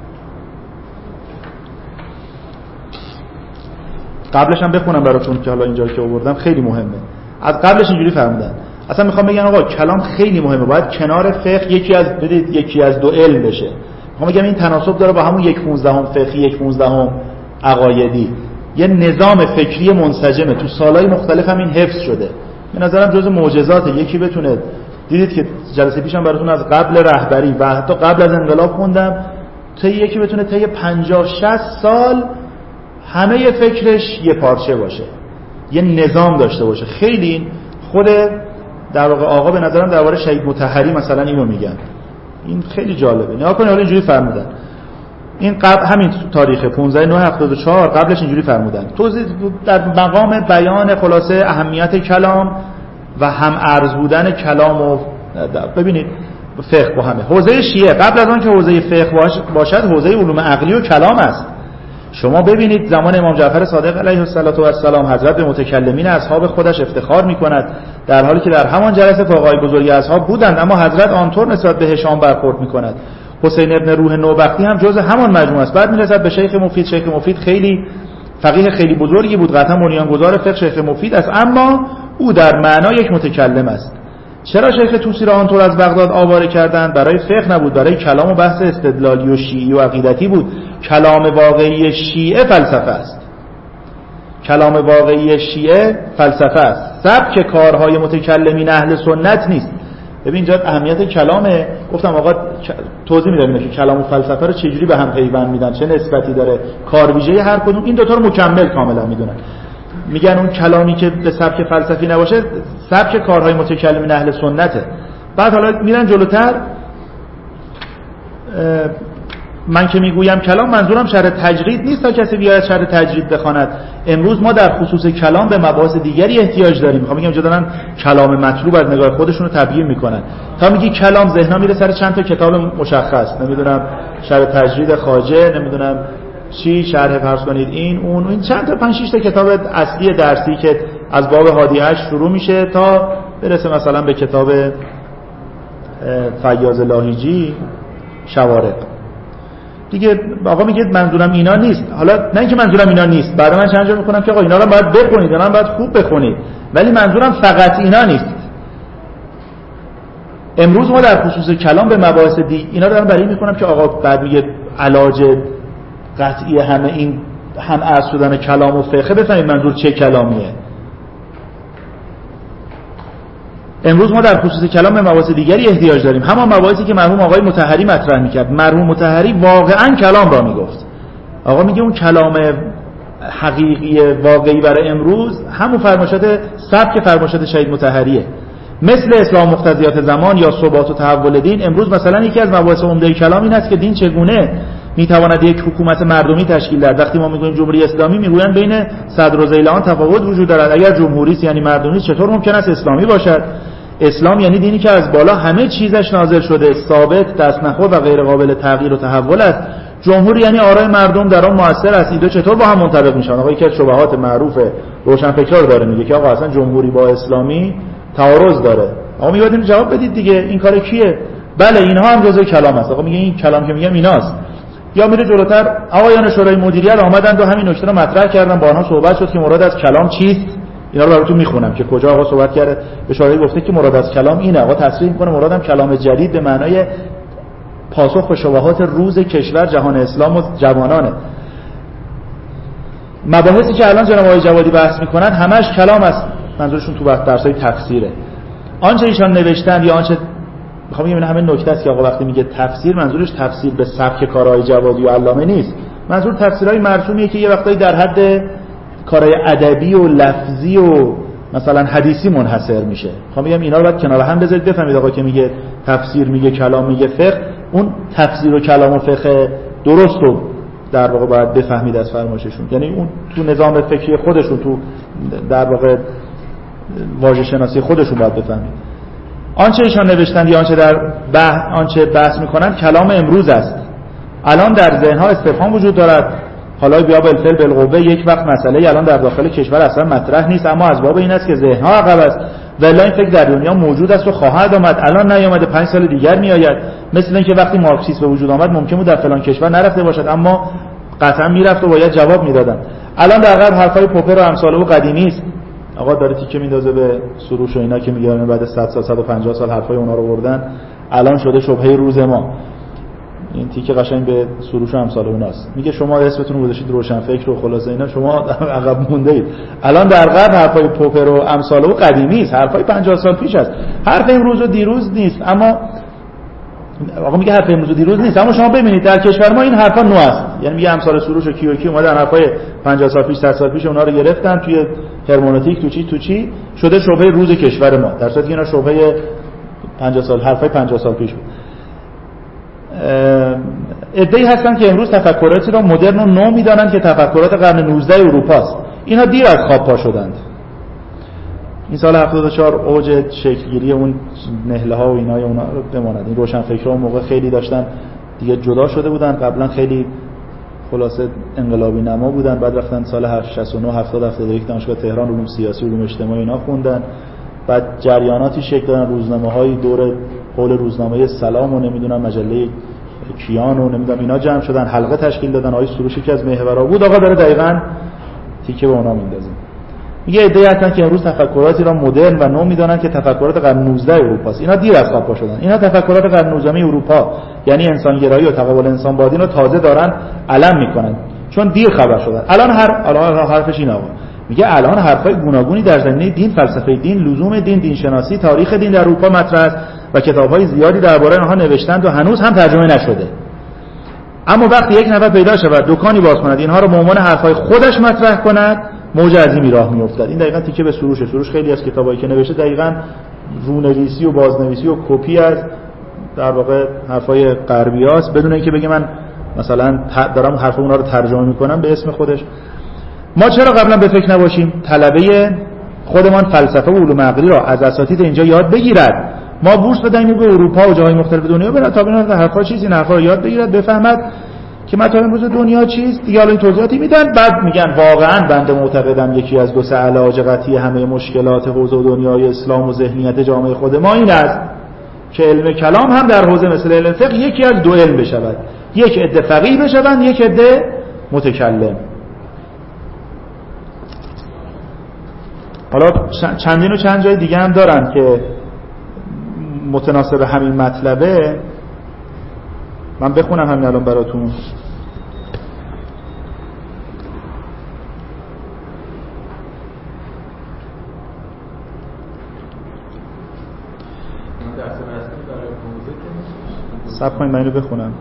قبلش هم بخونم براتون که حالا اینجا که آوردم خیلی مهمه. از قبلش اینجوری فرمودن اصلا میخوام بگم آقا کلام خیلی مهمه، باید کنار فقه یکی از بدید یکی از دو علم بشه. میخوام بگم این تناسب داره با همون یک پونزدهم فقهی، یک پونزدهم عقایدی. یه نظام فکری منسجمه، تو سالهای مختلف هم این حفظ شده. به نظرم جز معجزاته یکی بتونه، دیدید که جلسه پیشم براتون از قبل رهبری و حتی قبل از انقلاب خوندم، تا یکی بتونه طی پنجاه شصت سال همه فکرش یه پارچه باشه، یه نظام داشته باشه. خیلی خود در واقع آقا به نظرم درباره شهید مطهری مثلا اینو میگن، این خیلی جالبه. نگاه کنید حالا اینجوری فرمودن، این قبل همین تاریخ پانزده نه هفتاد و چهار قبلش اینجوری فرمودن، توضیح در مقام بیان خلاصه اهمیت کلام و هم ارز بودن کلام و ببینید فقه با همه. حوزه شیعه قبل از آن که حوزه فقه باشد حوزه علوم عقلی و کلام است. شما ببینید زمان امام جعفر صادق علیه السلام حضرت به متکلمین اصحاب خودش افتخار می‌کند، در حالی که در همان جلسه فقهای بزرگ اصحاب بودند، اما حضرت آنطور نسبت به هشام برخورد می‌کند. حسین ابن روح نوبختی هم جزء همان مجموعه است. بعد میرسد به شیخ مفید. شیخ مفید خیلی فقیه خیلی بزرگی بود، قطعا بنیانگذار فقه شیخ مفید است، اما او در معنا یک متکلم است. چرا شیخ طوسی را آنطور از بغداد آواره کردند؟ برای فقه نبود، برای کلام و بحث استدلالی و شیعی و عقیدتی بود. کلام واقعی شیعه فلسفه است. کلام واقعی شیعه فلسفه است. سبک کارهای متکلمین اهل سنت نیست. ببین اینجا اهمیت کلامه. گفتم آقا توضیح میدم که کلام و فلسفه رو چجوری به هم پیوند میدن، چه نسبتی داره، کار ویژه هر کدوم، این دوتا رو مکمل کاملا میدونن. میگن اون کلامی که به سبک فلسفی نباشه سبک کارهای متکلمین اهل سنته. بعد حالا میرن جلوتر، من که میگویم کلام منظورم شرح تجرید نیست تا کسی بیاید شرح تجرید بخواند. امروز ما در خصوص کلام به مباحث دیگری احتیاج داریم. میخوام بگم اینجا دارن کلام مطلوب از نگاه خودشون رو تبیین میکنن. تا میگی کلام ذهنا میره سر چند تا کتاب مشخص، نمیدونم شرح تجرید خواجه، نمیدونم چی، شرح فرض کنید این اون این چند تا پنج شش تا کتاب اصلی درسی که از باب هادی هشت شروع میشه تا برسه مثلا به کتاب فیاض لاهیجی شوارق دیگه. آقا میگه منظورم اینا نیست. حالا نه اینکه منظورم اینا نیست، بعد من چند جا میکنم که آقا اینا رو باید بخونید، اینا رو باید خوب بخونید، ولی منظورم فقط اینا نیست. امروز ما در خصوص کلام به مباحث دی اینا رو دارم برای میکنم که آقا بعد میگه علاج قطعی همه این هم ارز شدن کلام و فقه بفهمید منظور چه کلامیه. امروز ما در خصوص کلام به مباحث دیگری احتیاج داریم، همان مباحثی که مرحوم آقای مطهری مطرح میکرد. مرحوم مطهری واقعا کلام را میگفت. آقا میگه اون کلام حقیقی واقعی برای امروز همون فرمایشات سبک فرمایشات شهید مطهریه، مثل اسلام مقتضیات زمان یا ثبات و تحول دین. امروز مثلا یکی از مباحث عمده کلام این است که دین چگونه میتواند یک حکومت مردمی تشکیل دهد. وقتی ما میگوییم جمهوری اسلامی میگویند بین صدر و ذیلان تفاوت وجود دارد. اگر جمهوری است یعنی مردمی، چطور ممکن است اسلامی باشد؟ اسلام یعنی دینی که از بالا همه چیزش نازل شده، ثابت، دست نخورد و غیر قابل تغییر و تحول است. جمهور یعنی آرای مردم در آن مؤثر است. این دو چطور با هم منطبق میشن؟ آقا یکی از شبهات معروف روشنفکرا داره، میگه که آقا اصلا جمهوری با اسلامی تعارض داره. آقا میگه جواب بدید دیگه، این کار کیه؟ بله اینها هم جزء کلام است. آقا میگه این کلام که میگم ایناست. یا میره جلوتر، آقایان شورای مدیریت آمدند و همین نکته رو مطرح کردن، با آنها صحبت شد که مراد از کلام چیست. اینا رو براتون میخونم که کجا آقا صحبت کرده. به شورای گفته که مراد از کلام اینه. آقا تصریح میکنه مرادم کلام جدید به معنای پاسخ به شبهات روز کشور، جهان اسلام و جوانانه. مباحثی که الان جناب آقای جوادی بحث میکنن همش کلام است. منظورشون تو بحث درسای تفسیره. آنچه ایشان نوشتن یا آنچه میخوام بگم این همه نکته است که آقا وقتی میگه تفسیر منظورش تفسیر به سبک کارهای جوادی و علامه نیست. منظور تفسیرهای مرسومیه که یه وقتایی در حد کارهای ادبی و لفظی و مثلا حدیثی منحصر میشه. میخوام بگم اینا رو باید کنار هم بذارید بفهمید. آقا که میگه تفسیر، میگه کلام، میگه فقه، اون تفسیر و کلام و فقه درست رو در واقع باید بفهمید از فرمایششون. یعنی اون تو نظام فکری خودشون، تو در واقع واژه شناسی خودشون باید بفهمید. آنچه ایشان نوشتند یا آنچه در بحث آنچه بحث میکنند کلام امروز است. الان در ذهنها استفهام وجود دارد. حالا بیا بالفعل بالقوه یک وقت مسئله الان در داخل کشور اصلا مطرح نیست، اما از باب این است که ذهنها عقب است. ولی این فکر در دنیا موجود است و خواهد آمد. الان نیامده، پنج سال دیگر میآید. مثل اینکه وقتی مارکسیسم به وجود آمد ممکن بود در فلان کشور نرفته باشد، اما قطعا میرفت و باید جواب میدادن. الان در غرب حرفای پوپر و امثال او قدیمی است. آقا داره تیکه میندازه به سروش و اینا که میگه بعد صد سال صد و پنجاه سال حرفای اونا رو بردن، الان شده شبهه روز ما. این تیکه قشنگ به سروش و امثال اوناست. میگه شما اسمتون رو گذاشتید روشنفکر و خلاصه اینا، شما عقب مونده اید. الان در غرب حرفای پوپر و امثال او قدیمی است، حرفای پنجاه سال پیش است. حرف امروز و دیروز نیست. اما آقا میگه حرف امروز و دیروز نیست، اما شما ببینید در کشور ما این حرفا نو است. یعنی میگه امثال سروش و کیو کی اومدن حرفای پنجاه سال پیش صد سال پیش اونا رو گرفتن توی هرمنوتیک تو چی تو چی شده شبهه روز کشور ما، در صورتی که اینا شبهه پنجاه سال حرفای پنجاه سال پیش بود. ادعی هستن که امروز تفکراتی را مدرن و نو میدانند که تفکرات قرن نوزده اروپا است. اینها دیر از خواب پا شدند. این سال هفتاد و چهار اوج شکلگیری اون نهله ها و اینای اونا رو بماند. این روشنفکرها اون موقع خیلی داشتن دیگه جدا شده بودن، قبلا خیلی خلاصه انقلابی نما بودن، بعد رفتن سال شصت و نه هفتاد هفتاد و یک دانشگاه تهران علوم سیاسی علوم اجتماعی اینا خوندن، بعد جریاناتی شکل دادن، روزنامه‌های دور قول روزنامه سلام و نمیدونم مجله کیان و نمیدونم اینا جمع شدن، حلقه تشکیل دادن. آقای سروش یکی از محورا بود. آقا داره دقیقاً تیکه به اونا میندازه. میگه ادعی هستن که امروز تفکراتی را مدرن و نو میدونن که تفکرات قرن نوزده اروپا است. اینا دیر از خواب پا شدن. اینا تفکرات قرن نوزده اروپا یعنی انسانگرایی و تقابل انسان با دین رو تازه دارن علم میکنن، چون دیر خبر شدن. الان هر الان حرفش اینه آقا. میگه الان حرفای گوناگونی در زمینه دین، فلسفه دین، لزوم دین، دین شناسی، تاریخ دین در اروپا مطرح است و کتاب‌های زیادی درباره آنها نوشتند و هنوز هم ترجمه نشده. اما وقتی یک نفر پیدا شود دکانی باز کند اینها رو به عنوان حرفای خودش مطرح کند، موج عظیمی راه میافتد. این دقیقاً تیکه به سروشه. سروش خیلی از کتابایی که نوشته دقیقاً رونویسی و بازنویسی و کپی از در واقع حرفای غربیاست، بدون اینکه بگه من مثلا دارم حرف اونها رو ترجمه میکنم به اسم خودش. ما چرا قبلا به فکر نباشیم طلبه خودمان فلسفه و علوم عقلی را از اساتید اینجا یاد بگیرد، ما بورس بدهیم به اروپا و جاهای مختلف دنیا بره تا ببینن حرفا چیزی، این حرفا رو یاد بگیرد، بفهمد که مطالب امروز دنیا چیست. دیگه حالا این توضیحاتی میدن، بعد میگن واقعا بنده معتقدم یکی از دو سه علاج قطعی همه مشکلات حوزه و دنیای اسلام و ذهنیت جامعه خود ما این است که علم کلام هم در حوزه مثل علم فقه یکی از دو علم بشود، یک عده فقیه بشوند، یک عده متکلم. حالا چندین و چند جای دیگه هم دارن که متناسب همین مطلبه. من بخونم همین الان براتون. صبر کنید من اینو بخونم.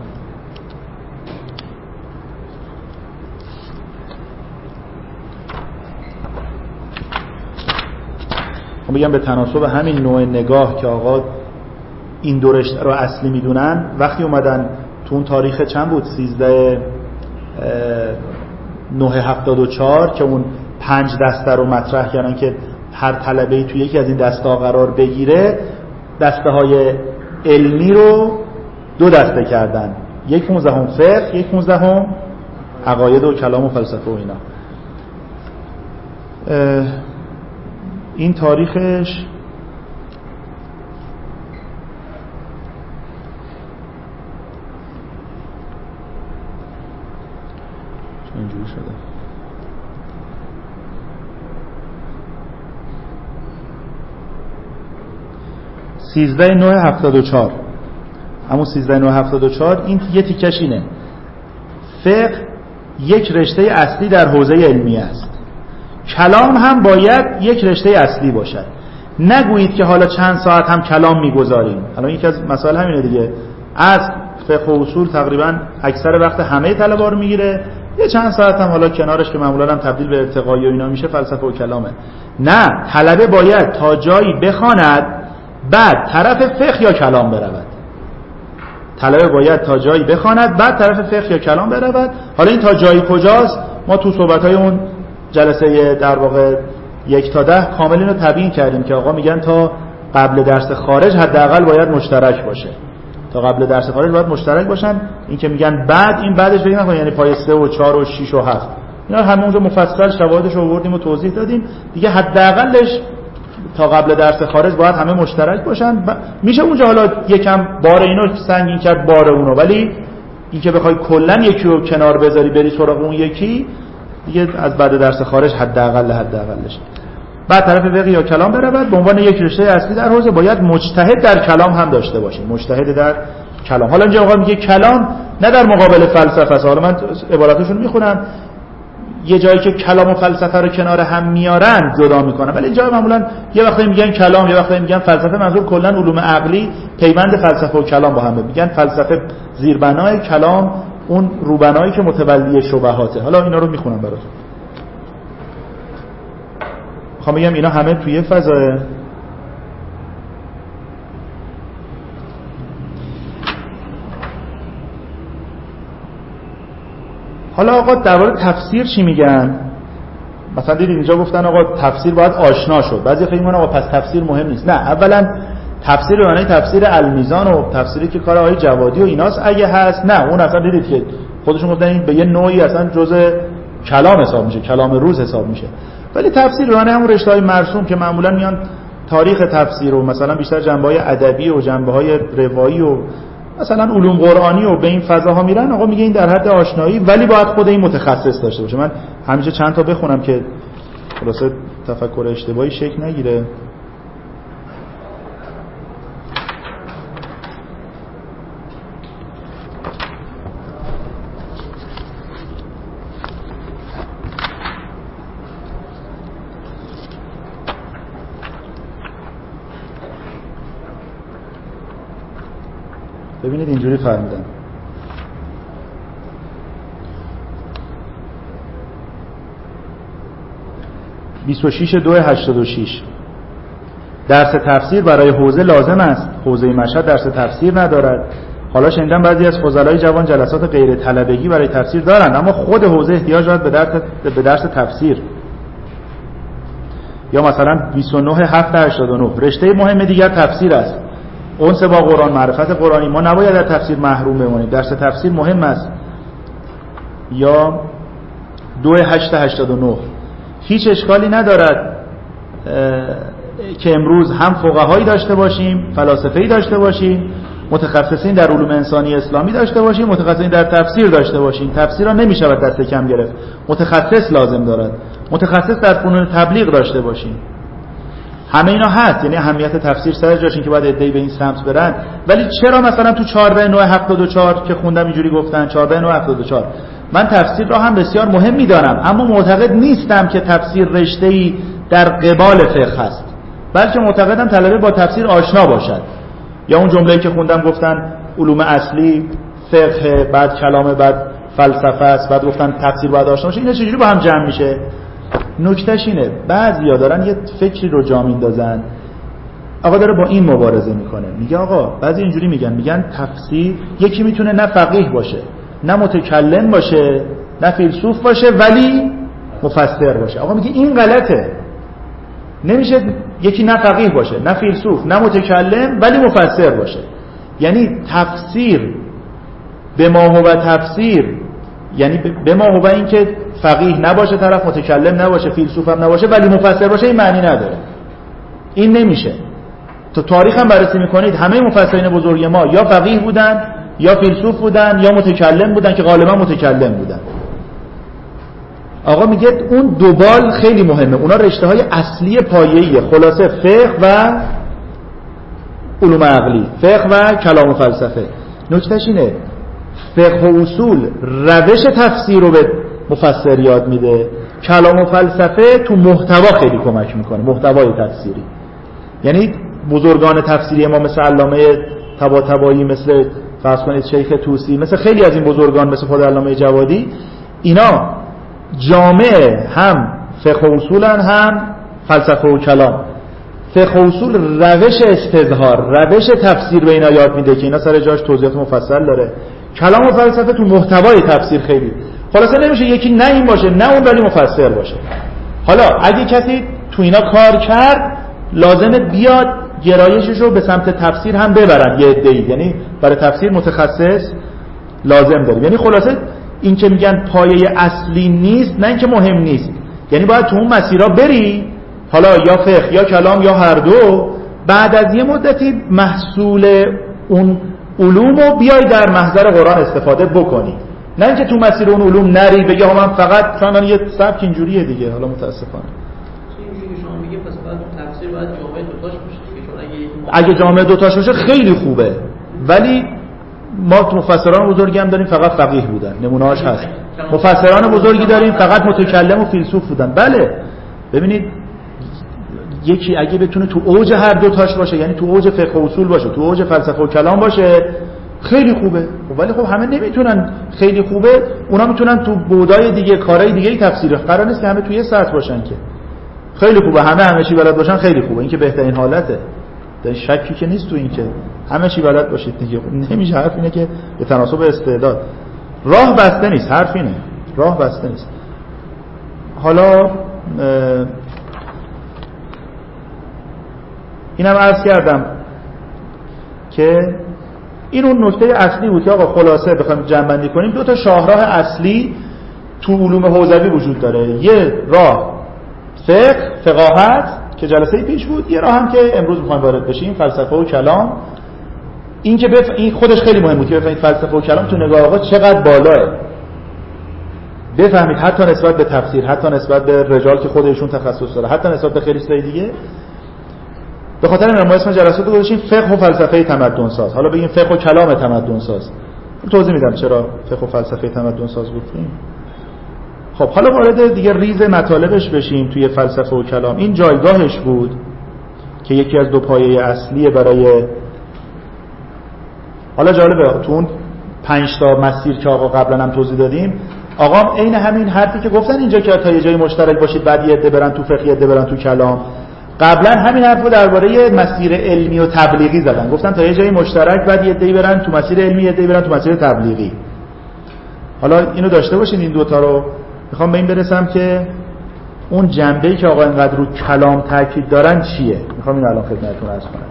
من بگم به تناسب همین نوع نگاه که آقا این دو رشته رو اصلی میدونن، وقتی اومدن تو اون تاریخ چند بود سیزده نه هفتاد و چهار که اون پنج دسته رو مطرح کردن که هر طلبه‌ای توی یکی از این دسته ها قرار بگیره، دسته های علمی رو دو دسته کردن، یک پونزدهم فقه، یک پونزدهم عقاید و کلام و فلسفه و اینا. این تاریخش اینجوری شده. سیزده نه هفتاد و چهار، همون سیزده نه هفتاد و چهار. این یه تیکش اینه: فقه یک رشته اصلی در حوزه علمی است، کلام هم باید یک رشته اصلی باشد. نگویید که حالا چند ساعت هم کلام میگذاریم. الان یکی از مسائل همینه دیگه، از فقه و اصول تقریبا اکثر وقت همه طلبه رو میگیره، یه چند ساعت هم حالا کنارش که معمولا هم تبدیل به ارتقایی و اینا میشه فلسفه و کلامه. نه، طلبه باید تا جایی بخواند بعد طرف فقه یا کلام برود. طلبه باید تا جایی بخواند بعد طرف فقه یا کلام برود. حالا این تا جایی کجاست؟ ما تو صحبت‌های اون جلسه در واقع یک تا ده کامل اینو تبیین کردیم که آقا میگن تا قبل درس خارج حداقل باید مشترک باشه. تا قبل درس خارج باید مشترک باشن. این که میگن بعد، این بعدش فکر نکن یعنی پای سه و چهار و شش و هفت، اینا همونجا مفصل شواهدش رو آوردیم و توضیح دادیم دیگه. حداقلش تا قبل درس خارج باید همه مشترک باشن. ب... میشه اونجا حالا یکم بار اینو سنگین کرد بار اونو، ولی این که بخوای کلا یکی رو کنار بذاری بری سراغ اون یکی دیگه از بعد درس خارج حداقل حداقلش. بعد طرف فقه یا کلام برود. به عنوان یک رشته اصلی در حوزه باید مجتهد در کلام هم داشته باشیم. مجتهد در کلام. حالا اینجا آقا میگه کلام نه در مقابل فلسفه است. حالا من عباراتشون رو میخونم. یه جایی که کلام و فلسفه رو کنار هم میارن جدا میکنن، ولی اینجا معمولا یه وقتی میگن کلام یه وقتی میگن فلسفه، منظور کلا علوم عقلی پیوند فلسفه و کلام با هم. میگن فلسفه زیربنای، کلام اون روبنایی که متولی شبهاته. حالا اینا رو میخونم براتون. میخوام بگم اینا همه توی فضاه. حالا آقا درباره تفسیر چی میگن؟ مثلا دیدید اینجا گفتن آقا تفسیر باید آشنا شد. بعضی فکر میکنن آقا پس تفسیر مهم نیست. نه، اولا تفسیر به معنی تفسیر المیزان و تفسیری که کار آقای جوادی و ایناست اگه هست، نه اون اصلا دیدید که خودشون گفتن این به یه نوعی اصلا جزء کلام حساب میشه، کلام روز حساب میشه. ولی تفسیر به معنی همون رشته‌های مرسوم که معمولا میان تاریخ تفسیر و مثلا بیشتر جنبه‌های ادبی و جنبه‌های روایی و مثلا علوم قرآنی و به این فضاها میرن. آقا میگه این در حد آشنایی، ولی باید خود این متخصص داشته باشه. من همیشه چند تا بخونم که خلاصه تفکر اشتباهی شکل نگیره. ببینید اینجوری فرمودن: بیست و شش دو هشتاد و شش درس تفسیر برای حوزه لازم است. حوزه مشهد درس تفسیر ندارد. حالا شنیدم بعضی از فضلای جوان جلسات غیر طلبگی برای تفسیر دارند، اما خود حوزه احتیاج دارد به درس به درس تفسیر. یا مثلا بیست و نه هفت هشتاد و نه رشته مهم دیگر تفسیر است. اونس با قرآن، معرفت قرآنی. ما نباید در تفسیر محروم بمونیم، درس تفسیر مهم است. یا دو هشت هشتاد و نه هیچ اشکالی ندارد که امروز هم فقهایی داشته باشیم، فلاسفه‌ای داشته باشیم، متخصصین در علوم انسانی اسلامی داشته باشیم، متخصصین در تفسیر داشته باشیم. تفسیر را نمی‌شود دست کم گرفت، متخصص لازم دارد. متخصص در فنون تبلیغ داشته باشیم. همه اینا هست، یعنی اهمیت تفسیر سر جاش این که باید ادعی به این سمت برن. ولی چرا مثلا تو چهارده نه هفتاد و چهار که خوندم اینجوری گفتن چهارده نه هفتاد و چهار؟ من تفسیر را هم بسیار مهم می‌دانم، اما معتقد نیستم که تفسیر رشته‌ای در قبال فقه است، بلکه معتقدم طلبه با تفسیر آشنا باشد. یا اون جمله‌ای که خوندم گفتن علوم اصلی فقه، بعد کلام، بعد فلسفه است، بعد گفتن تفسیر باید آشنا باشه. اینا چجوری با هم جمع میشه؟ نکتهش اینه بعضیا دارن یه فکری رو جا میندازن. آقا داره با این مبارزه میکنه، میگه آقا بعضی اینجوری میگن میگن تفسیر یکی میتونه نه فقیه باشه، نه متکلم باشه، نه فیلسوف باشه، ولی مفسر باشه. آقا میگه این غلطه. نمیشه یکی نه فقیه باشه، نه فیلسوف، نه متکلم، ولی مفسر باشه. یعنی تفسیر به ما هو تفسیر، یعنی به ما هو این که فقیه نباشه طرف، متکلم نباشه، فیلسوف هم نباشه، ولی مفسر باشه، این معنی نداره. این نمیشه. تو تاریخ هم بررسی میکنید همه مفسرین بزرگ ما یا فقیه بودن، یا فیلسوف بودن، یا متکلم بودن که غالبا متکلم بودن. آقا میگه اون دوبال خیلی مهمه. اونا رشته های اصلی پایه‌ایه. خلاصه فقه و علوم عقلی، فقه و کلام و فلسفه. نکتهش اینه فقه و اصول روش تفسیر رو به مفسر یاد میده، کلام و فلسفه تو محتوا خیلی کمک میکنه، محتوای تفسیری. یعنی بزرگان تفسیری ما مثل علامه طباطبایی، مثل فرض کنید شیخ طوسی، مثل خیلی از این بزرگان، مثل خود علامه جوادی، اینا جامع هم فقه و اصولن، هم فلسفه و کلام. فقه و اصول روش استظهار، روش تفسیر به اینا یاد میده که اینا سر جاش توضیحات مفصل داره. کلام و فلسفه تو محتوای تفسیر خیلی. خلاصه نمیشه یکی نه این باشه نه اون، ولی مفسر باشه. حالا اگه کسی تو اینا کار کرد، لازمه بیاد گرایشش رو به سمت تفسیر هم ببرن یه عده‌ای، یعنی برای تفسیر متخصص لازم داریم. یعنی خلاصه این که میگن پایه اصلی نیست، نه اینکه مهم نیست، یعنی باید تو اون مسیرها بری، حالا یا فقه یا کلام یا هر دو، بعد از یه مدتی محصول اون علومو بیای در محضر قرآن استفاده بکنی، نه اینکه تو مسیر اون علوم نری بگی ها من فقط چون یه سبک اینجوریه دیگه. حالا متاسفانه اینجوری که شما میگه پس بعد تفسیر باید جامعه دوتاش باشه، چون اگه اگه جامعه دوتاش باشه خیلی خوبه، ولی ما تو مفسران بزرگی هم داریم فقط فقیه بودن، نمونه‌هاش هست. مفسران بزرگی داریم فقط متکلم و فیلسوف بودن. بله ببینید یکی اگه بتونه تو اوج هر دو تاش باشه، یعنی تو اوج فقه و اصول باشه، تو اوج فلسفه و کلام باشه، خیلی خوبه. ولی خب همه نمیتونن خیلی خوبه، اونا میتونن تو بودای دیگه کارهای دیگه تفسیر. قرار نیست که همه توی یه سطح باشن که. خیلی خوبه، همه همه چی بلد باشن خیلی خوبه، این که بهترین حالته، در شکی که نیست تو این که همه چی بلد باشید دیگه. نمیشه، حرف اینه که به تناسب استعداد. راه بسته نیست، حرف اینه، راه بسته نیست. حالا اینم عرض کردم که این اون نکته اصلی بود که آقا خلاصه بخوایم جمع‌بندی کنیم، دو تا شاهراه اصلی تو علوم حوزوی وجود داره. یه راه فقه، فقاهت که جلسه پیش بود، یه راه هم که امروز می‌خوایم وارد بشیم، فلسفه و کلام. این که بف... این خودش خیلی مهم بود که بفهمید فلسفه و کلام تو نگاه آقا چقدر بالاه، بفهمید حتی نسبت به تفسیر، حتی نسبت به رجال که خودشون تخصص داره، حتی نسبت به خیلی چیزای دیگه. به خاطر این ما اسم جلسات رو گذاشتیم فقه و فلسفه تمدن ساز. حالا بگیم فقه و کلام تمدن ساز، توضیح میدم چرا فقه و فلسفه تمدن ساز گفتیم. خب حالا وارد دیگه ریز مطالبش بشیم. توی فلسفه و کلام این جایگاهش بود که یکی از دو پایه اصلیه برای، حالا جالبه تو اون پنج تا مسیر که آقا قبلا هم توضیح دادیم، آقا عین همین حرفی که گفتن اینجا که تا یه جای مشترک باشید بعد یه عده برن تو فقه، یه عده برن تو کلام، قبلا همین حرفو درباره مسیر علمی و تبلیغی زدن. گفتن تا یه جای مشترک بعد یه عده برن تو مسیر علمی، یه عده برن تو مسیر تبلیغی. حالا اینو داشته باشین این دوتا رو. میخوام به این برسم که اون جنبه‌ای که آقا اینقدر رو کلام تاکید دارن چیه، میخوام این الان خدمتتون عرض کنم.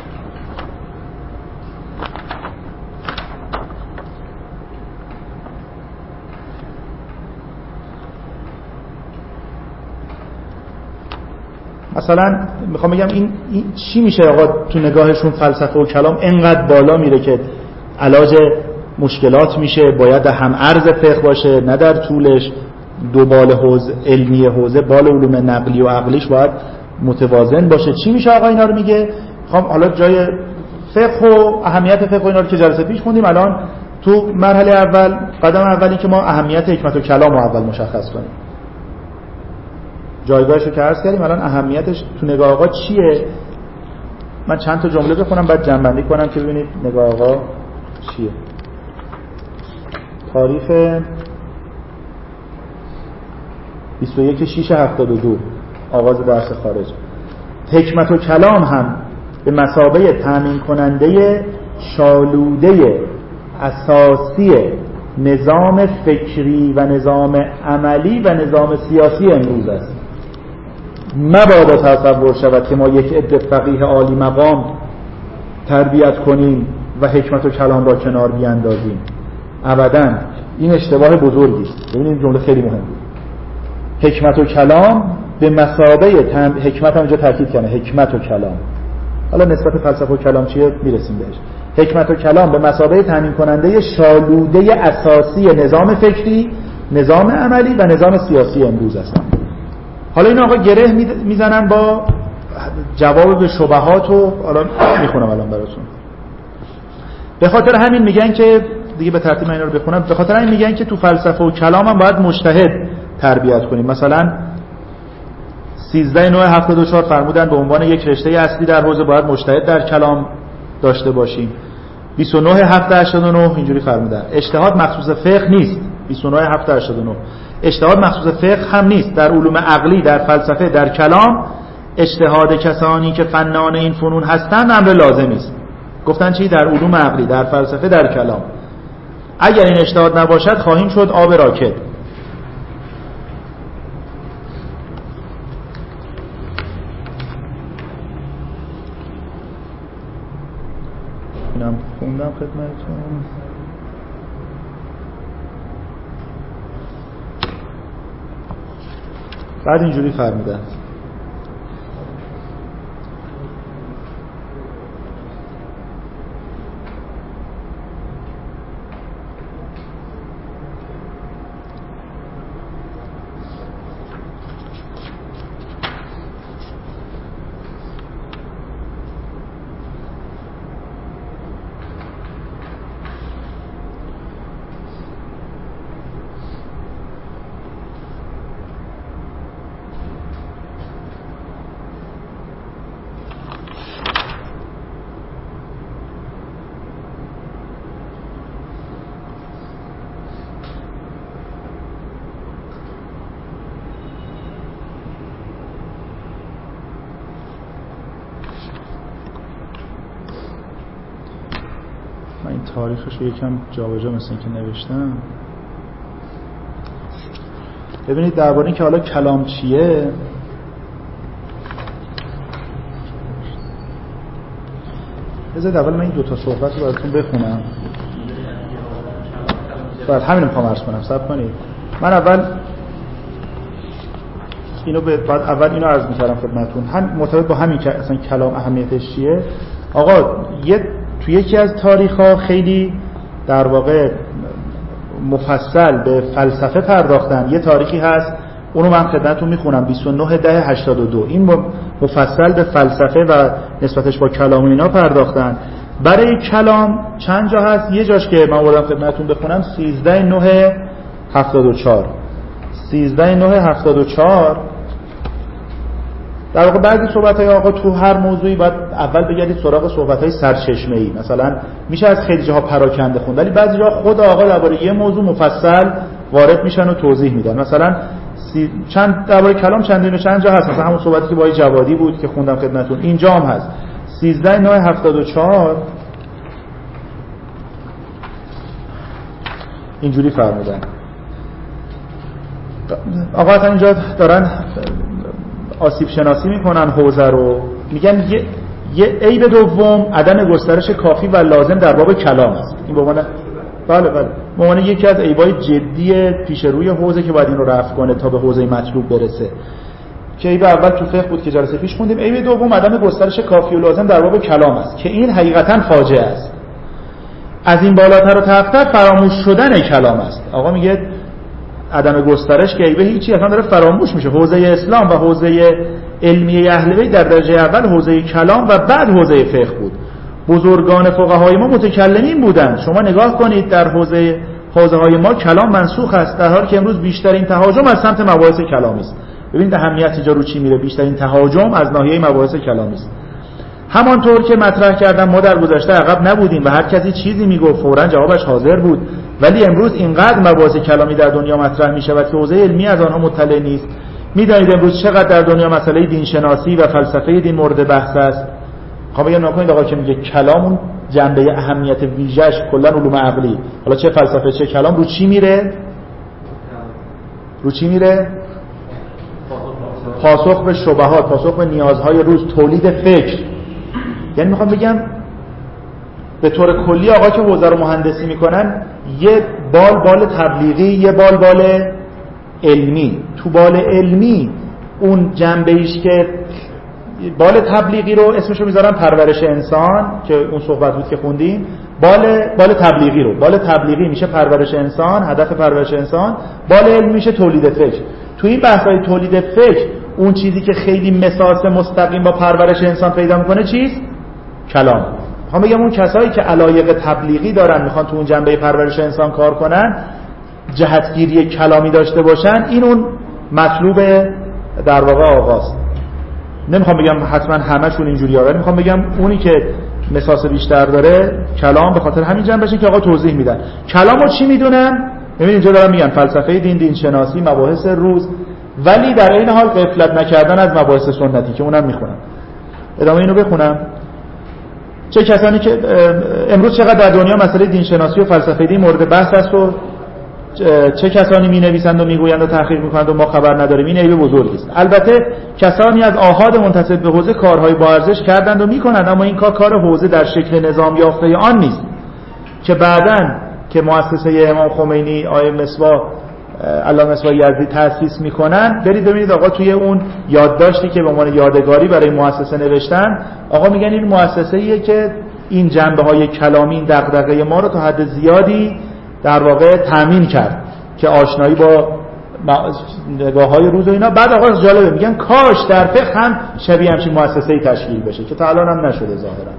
مثلا میخوام بگم این, این چی میشه آقا تو نگاهشون فلسفه و کلام اینقدر بالا میره که علاج مشکلات میشه، باید هم عرض فقه باشه نه در طولش، دو بال حوزه علمی حوزه، بال علوم نقلی و عقلیش باید متوازن باشه. چی میشه آقا اینا رو میگه؟ میخوام حالا جای فقه و اهمیت فقه و اینا رو که جلسه پیش خوندیم، الان تو مرحله اول قدم اولی که ما اهمیت حکمت و کلام رو اول مشخص کنیم، جایگاهش رو که عرض کردیم، الان اهمیتش تو نگاه آقا چیه. من چند تا جمله بخونم بعد جمع‌بندی کنم که ببینید نگاه آقا چیه. تاریخ بیست و یک شش هفتاد و دو آغاز بحث خارج. حکمت و کلام هم به مثابه تامین کننده شالوده اساسی نظام فکری و نظام عملی و نظام سیاسی امروز است. مبادا تصور شود که ما یک عده فقیه عالی مقام تربیت کنیم و حکمت و کلام را کنار بیاندازیم. ابداً این اشتباه بزرگی است. ببینید جمله خیلی مهمه. حکمت و کلام به مثابه تم... حکمت هم اینجا تاکید کنه، حکمت و کلام. حالا نسبت فلسفه و کلام چیه میرسیم بهش. حکمت و کلام به مثابه تامین کننده شالوده اساسی نظام فکری، نظام عملی و نظام سیاسی امروز هستن. حالا این آقا گره میزنن با جواب به شبهات و حالا میخونم الان براتون. به خاطر همین میگن که دیگه به ترتیب اینا رو بخونم. به خاطر همین میگن که تو فلسفه و کلام هم باید مجتهد تربیت کنیم. مثلا سیزده نوع هفتاد و چهار فرمودن به عنوان یک رشته اصلی در حوزه باید مجتهد در کلام داشته باشیم. بیست و نه هفت هشتاد و نه اینجوری فرمودن اجتهاد مخصوص فقه نیست. بیست و نه هفت هشتاد و نه اجتهاد مخصوص فقه هم نیست. در علوم عقلی، در فلسفه، در کلام اجتهاد کسانی که فنان این فنون هستند امر لازمی است. گفتن چی؟ در علوم عقلی، در فلسفه، در کلام. اگر این اجتهاد نباشد خواهیم شد آب راکد. اینم خوندم خدمتتون. بعد اینجوری فرمودن تاریخش رو یکم جابجا مثل اینکه نوشتم. ببینید درباره اینکه حالا کلام چیه، بذارید اول من این دو تا صحبت رو براتون بخونم. بعد همین رو میخوام عرض کنم. صبر کنید. من اول اینو به بعد اول اینو عرض می‌کردم خدمتتون. هم مرتبط با همین که اصلا کلام اهمیتش چیه. آقا یه تو یکی از تاریخ‌ها خیلی در واقع مفصل به فلسفه پرداختن. یه تاریخی هست اونو من خدمتتون میخونم، بیست و نه ده هشتاد و دو. این مفصل به فلسفه و نسبتش با کلام و اینا پرداختن. برای کلام چند جا هست. یه جاش که من آوردم خدمتتون بخونم سیزده نه هفتاد و چهار. سیزده نه هفتاد و چهار در واقع بعضی صحبت‌های آقا تو هر موضوعی باید اول بگردید سراغ صحبت‌های سرچشمه‌ای. مثلا میشه از خیلی جاها پراکنده خوند، ولی بعضی جاها خود آقا درباره یه موضوع مفصل وارد میشن و توضیح میدن. مثلا سی... چند درباره کلام چندین و چند جا هست. مثلا همون صحبتی که با جوادی بود که خوندم خدمتتون اینجا هم هست. سیزده نه هفتاد و چهار اینجوری فرمودن. آقا اصلا اینجا دارن آسیب شناسی میکنن حوزه رو، میگن یه یه عیب دوم عدم گسترش کافی و لازم در باب کلام است. این به عنوان بله بله به عنوان یکی از عیبای جدی پیش روی حوزه که باید این رو رفع کنه تا به حوزه مطلوب برسه. که عیب اول تو فقه بود که جلسه پیش خوندیم. عیب دوم عدم گسترش کافی و لازم در باب کلام است که این حقیقتا فاجعه است. از این بالاتر و تحت‌تر فراموش شدن کلام است. آقا میگه عدم گسترش که عیبه هیچی اصلا داره فراموش میشه. حوزه اسلام و حوزه علمی اهل بیت در درجه اول حوزه کلام و بعد حوزه فقه بود. بزرگان فقهای ما متکلمین بودند. شما نگاه کنید در حوزه حوزه های ما کلام منسوخ است، در حالی که امروز بیشترین تهاجم از سمت مباحث کلامی است. ببینید اهمیت اینجا رو چی میره. بیشترین تهاجم از ناحیه مباحث کلامی است. همانطور که مطرح کردم ما در گذشته عقب نبودیم و هر کسی چیزی میگفت فوراً جوابش حاضر بود، ولی امروز اینقدر مباحث کلامی در دنیا مطرح میشود که حوزه علمی از آنها مطلع نیست. میدانید امروز چقدر در دنیا مسئله دین شناسی و فلسفه دین مورد بحث است. خب بگم نکنید آقا که میگه کلام اون جنبه اهمیت ویژه‌اش کلا علوم عقلی، حالا چه فلسفه چه کلام، رو چی میره؟ رو چی میره؟ پاسخ به شبهات، پاسخ به نیازهای روز، تولید فکر. یعنی میخوام بگم به طور کلی آقا که حوزه رو مهندسی میکنن یه بال بال تبلیغی، یه بال بال علمی. تو بال علمی اون جنبه‌ایش که بال تبلیغی رو اسمشو میذارن پرورش انسان که اون صحبت بود که خوندیم. بال بال تبلیغی رو بال تبلیغی میشه پرورش انسان، هدف پرورش انسان. بال علمی میشه تولید فکر. تو این بحث‌های تولید فکر اون چیزی که خیلی مساس مستقیم با پرورش انسان پیدا میکنه چیست؟ کلام. میخوام بگم اون کسایی که علایق تبلیغی دارن میخوان تو اون جنبه پرورش انسان کار کنن، جهتگیری کلامی داشته باشن، این اون مطلوب در واقع آغاز. نمیخوام بگم حتما همشون اینجوری ها، ولی میخوام بگم اونی که مساس بیشتر داره کلام به خاطر همین جنبشه که آقا توضیح میدن. کلامو چی میدونن؟ ببین اینجا دارن میگن فلسفه دین، دین شناسی، مباحث روز، ولی در این حال غفلت نکردن از مباحث سنتی که اونم میخونن. ادامه اینو بخونم. چه کسانی که امروز چقدر در دنیا مسئله دین شناسی و فلسفه دین مورد بحث است و چه کسانی می نویسند و میگویند و تحقیق میکنند و ما خبر نداریم، این عیب بزرگی است. البته کسانی از آحاد منتسب به حوزه کارهای با ارزش کردند و میکنند، اما این کار کار حوزه در شکل نظام یافته آن نیست که بعداً که مؤسسه امام خمینی آیه مصباح علامه مصباح یزدی تأسیس میکنن. برید ببینید آقا توی اون یادداشتی که به عنوان یادگاری برای مؤسسه نوشتن، آقا میگن این مؤسسه‌ایه که این جنبه‌های کلامی، این دغدغه ما رو تا حد زیادی در واقع تامین کرد که آشنایی با نگاه‌های روز و اینا. بعد آقا جالبه میگن کاش در فقه هم شبیه همچین مؤسسه‌ای تشکیل بشه که تا الان هم نشده ظاهرا.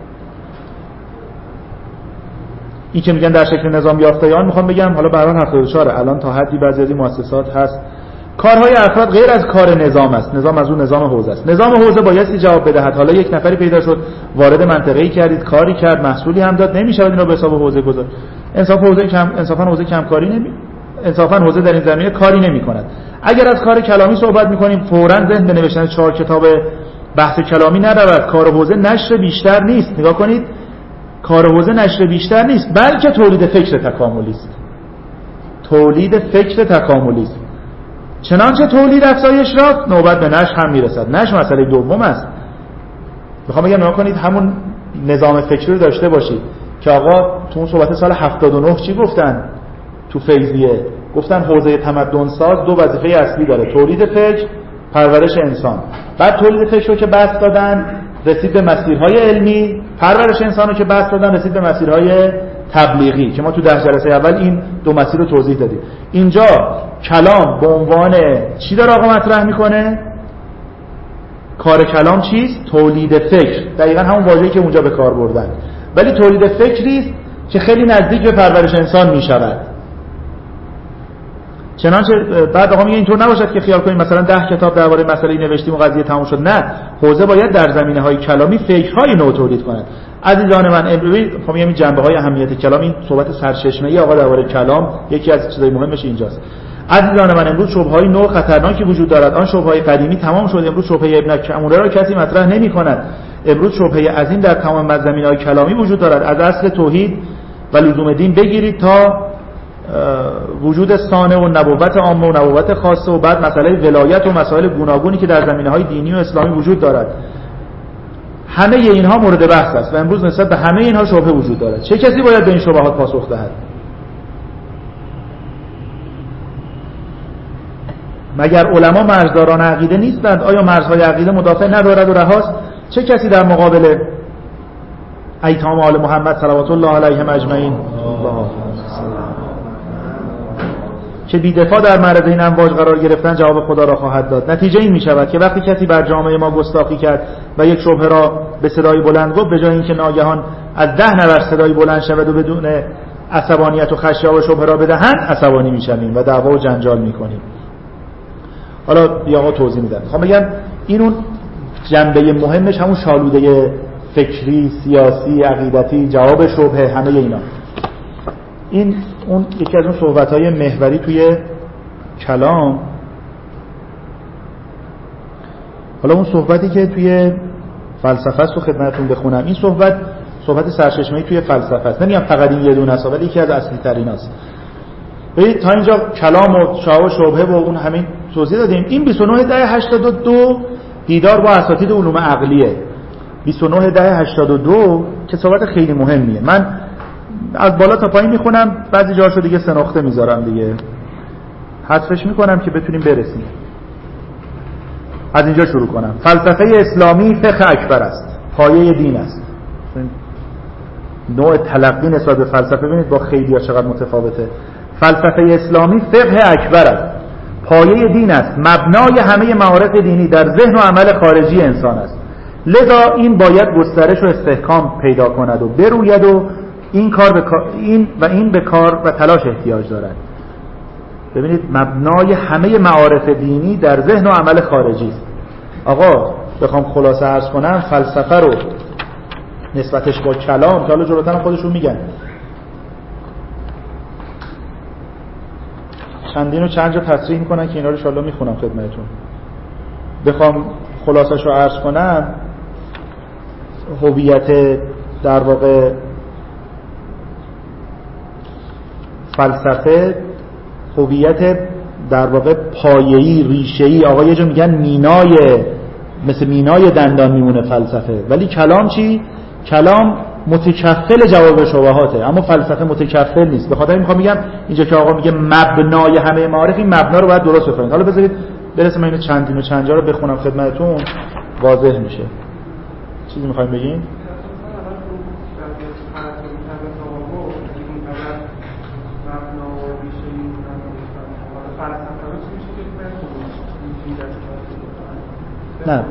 این که میگن در شکل نظام یافته‌یان، میخوام بگم حالا برای هفتاد و چهار الان تا حدی بعضی از این مؤسسات هست. کارهای افراد غیر از کار نظام است. نظام از اون نظام حوزه است. نظام حوزه بایستی جواب بدهد. حالا یک نفری پیدا شد وارد منطقه‌ای کردید، کاری کرد، محصولی هم داد، نمیشه اینو به حساب حوزه گذاشت. انصاف حوزه کم انصافا حوزه کمکاری نمی انصافا حوزه در این زمینه کاری نمی‌کند. اگر از کار کلامی صحبت می‌کنیم فوراً ذهن به نوشتن چهار کتاب بحث کلامی نرود. کار حوزه نشر بیشتر نیست. نگاه کنید کار حوزه نشر بیشتر نیست، بلکه تولید فکر تکاملی است. تولید فکر تکاملی است. چنانچه تولید افزایش یافت، نوبت به نشر هم میرسد. نشر مسئله دوم است. میخوام بگم نگاه کنید، همون نظام فکری رو داشته باشید که آقا تو اون صحبت سال هفتاد و نه چی گفتن تو فیضیه؟ گفتن حوزه تمدن ساز دو وظیفه اصلی داره: تولید فکر، پرورش انسان. بعد تولید فکر رو که بس دادن رسید به مسیرهای علمی، پرورش انسان رو که بس دادن رسید به مسیرهای تبلیغی که ما تو ده جلسه اول این دو مسیر رو توضیح دادیم. اینجا کلام به عنوان چی داره آقا مطرح میکنه؟ کار کلام چیست؟ تولید فکر. دقیقاً همون واژه‌ای که اونجا به کار بردن، ولی تولید فکری است که خیلی نزدیک به پرورش انسان میشود. چنانچه بعد آقا میگه اینطور نباشد که خیال کنیم مثلا ده کتاب درباره مسئله نوشتیم و قضیه تموم شد. نه، حوزه باید در زمینه‌های کلامی فکرهای نو تولید کند. عزیزان من، امروز خب میگم این جنبه‌های اهمیت کلام، این صحبت سرچشمه‌ای آقا درباره کلام یکی از چیزای مهمش اینجاست. عزیزان من، امروز شبهه‌های نو خطرناکی وجود دارد. آن شبهه‌های قدیمی تمام شد. امروز شبهه ابن کموره را کسی مطرح نمی‌کند. امروز شبهه عظیم در تمام زمینه‌های کلامی وجود دارد. از اصل توحید و لزوم دین بگیرید تا وجود صانع و نبوت عامه و نبوت خاصه و بعد مسئله ولایت و مسائل گوناگونی که در زمینه‌های دینی و اسلامی وجود دارد. همه اینها مورد بحث است و امروز نسبت به همه اینها شبهه وجود دارد. چه کسی باید به این شبهات پاسخ دهد؟ مگر علما مرزداران عقیده نیستند؟ آیا مرزهای عقیده مدافع ندارد و رهاست؟ چه کسی در مقابل ایتام آل محمد صلوات الله علیهم اجمعین که بی‌دفاع در معرض این امواج قرار گرفتن جواب خدا را خواهد داد؟ نتیجه این می شود که وقتی کسی بر جامعه ما گستاخی کرد و یک شبهه را به صدای بلند گفت، به جای اینکه ناگهان از ده نفر صدای بلند شود و بدون عصبانیت و خشیه و شبهه را بدهند، عصبانی میشویم و دعوا و جنجال میکنیم. حالا بیا آقا توضیح میدم. میخوام بگم این اون جنبه مهمش همون شالوده فکری، سیاسی، عقیدتی، جواب شبهه، همه اینا. این اون یکی از اون صحبت‌های محوری توی کلام. حالا اون صحبتی که توی فلسفه است رو خدمتتون بخونم. این صحبت صحبت سرچشمه‌ای توی فلسفه است. نمیگم فقط این یه دونه است، ولی یکی از اصلی تریناست. ببینید تا اینجا کلام و جواب شبهه و اون همین توضیح دادیم. این بیست و نه ده هشتاد و دو دیدار با اساتید علوم عقلیه. بیست و نه ده هشتاد و دو که صحبت خیلی مهمیه. من از بالا تا پایین میخونم، بعضی جاشو دیگه سه نقطه میذارم دیگه، حذفش میکنم که بتونیم برسیم. از اینجا شروع کنم. فلسفه اسلامی فقه اکبر است، پایه دین است. نوع تلقی نسبت به فلسفه ببینید با خیلی‌ها چقدر متفاوته. فلسفه اسلامی فقه اکبر است، پایه دین است، مبنای همه معارف دینی در ذهن و عمل خارجی انسان است. لذا این باید گسترش و استحکام پیدا کند و بروید و این کار به این و این به کار و تلاش احتیاج دارد. ببینید مبنای همه معارف دینی در ذهن و عمل خارجی است. آقا بخوام خلاصه عرض کنم، فلسفه رو نسبتش با کلام که حالا جلوتر هم خودشون میگن، چندین و چند جا تصریح میکنن که اینا رو ان شاءالله میخونم خدمتتون. بخوام خلاصش رو عرض کنم، هویت در واقع فلسفه هویت در واقع پایه‌ای، ریشه‌ای، آقا یه جا میگن مینای، مثل مینای دندان میمونه فلسفه. ولی کلام چی؟ کلام متکفل جواب شبهاته، اما فلسفه متکفل نیست. به خاطر این میخوام بگم اینجا که آقا میگه مبنای همه معارف، این مبنا رو باید درست بفهمید. حالا بذارید برسم اینو چندین و چند جا رو بخونم خدمتتون، واضح میشه. چیزی میخوایم بگین؟ نه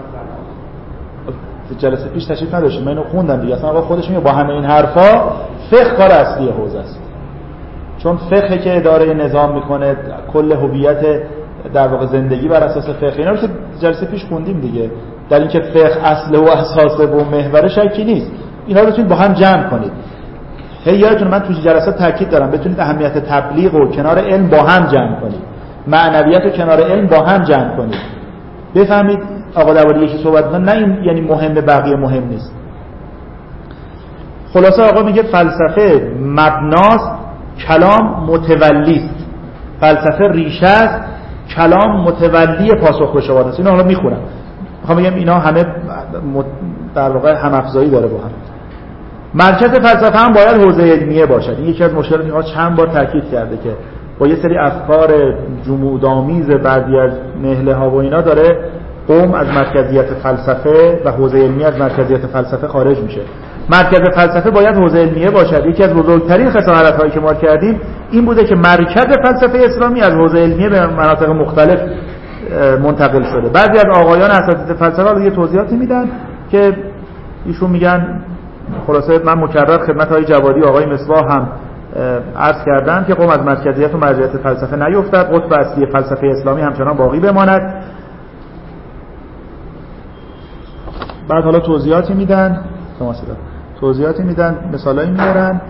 جلسه پیش تشریف نداشتیم، من اینو خوندم دیگه. اصلا آقا خودش میگه با همه این حرفا فقه کار اصلی حوزه است، چون فقه که اداره نظام میکنه، کل هویت در واقع زندگی بر اساس فقه. اینا رو که جلسه پیش خوندیم دیگه، در اینکه فقه اصل و اساس و محور شکی نیست. اینا رو بتونید با هم جمع کنید. هی یادتونه من تو جلسات تاکید دارم بتونید اهمیت تبلیغ و کنار علم با هم جمع کنید، معنویت و کنار علم با هم جمع کنید. بفهمید آقا درباره یکی صحبت می‌کنه، نه این یعنی مهم، بقیه مهم نیست. خلاصه آقا میگه فلسفه مبناست، کلام متولیست. فلسفه ریشه است، کلام متولی پاسخ به شبهات است. اینو حالا میخونم، میخوام بگم اینا همه در واقع هم افزایی داره با هم. مرکز فلسفه هم باید حوزه علمیه باشد. این یکی از مشکلاتی که چند بار تاکید کرده که با یه سری افکار جمودآمیز بعضی از نهله ها و اینا داره قوم از مرکزیت فلسفه و حوزه علمی از مرکزیت فلسفه خارج میشه. مرکز فلسفه باید حوزه علمیه باشد. یکی از بزرگترین خسارت هایی که ما کردیم این بوده که مرکز فلسفه اسلامی از حوزه علمیه به مناطق مختلف منتقل شده. بعضی از آقایان اساتید فلسفه یه توضیحاتی میدن که ایشون میگن، خلاصه من مکرر خدمت های جوادی آقای مصباح هم عرض کردم که قوم از مرکزیت و مرجعیت فلسفه نیفتد، قطب اصلی فلسفه اسلامی همچنان باقی بماند. بعد حالا توضیحاتی میدن، توضیحاتی میدن، مثالایی میارن.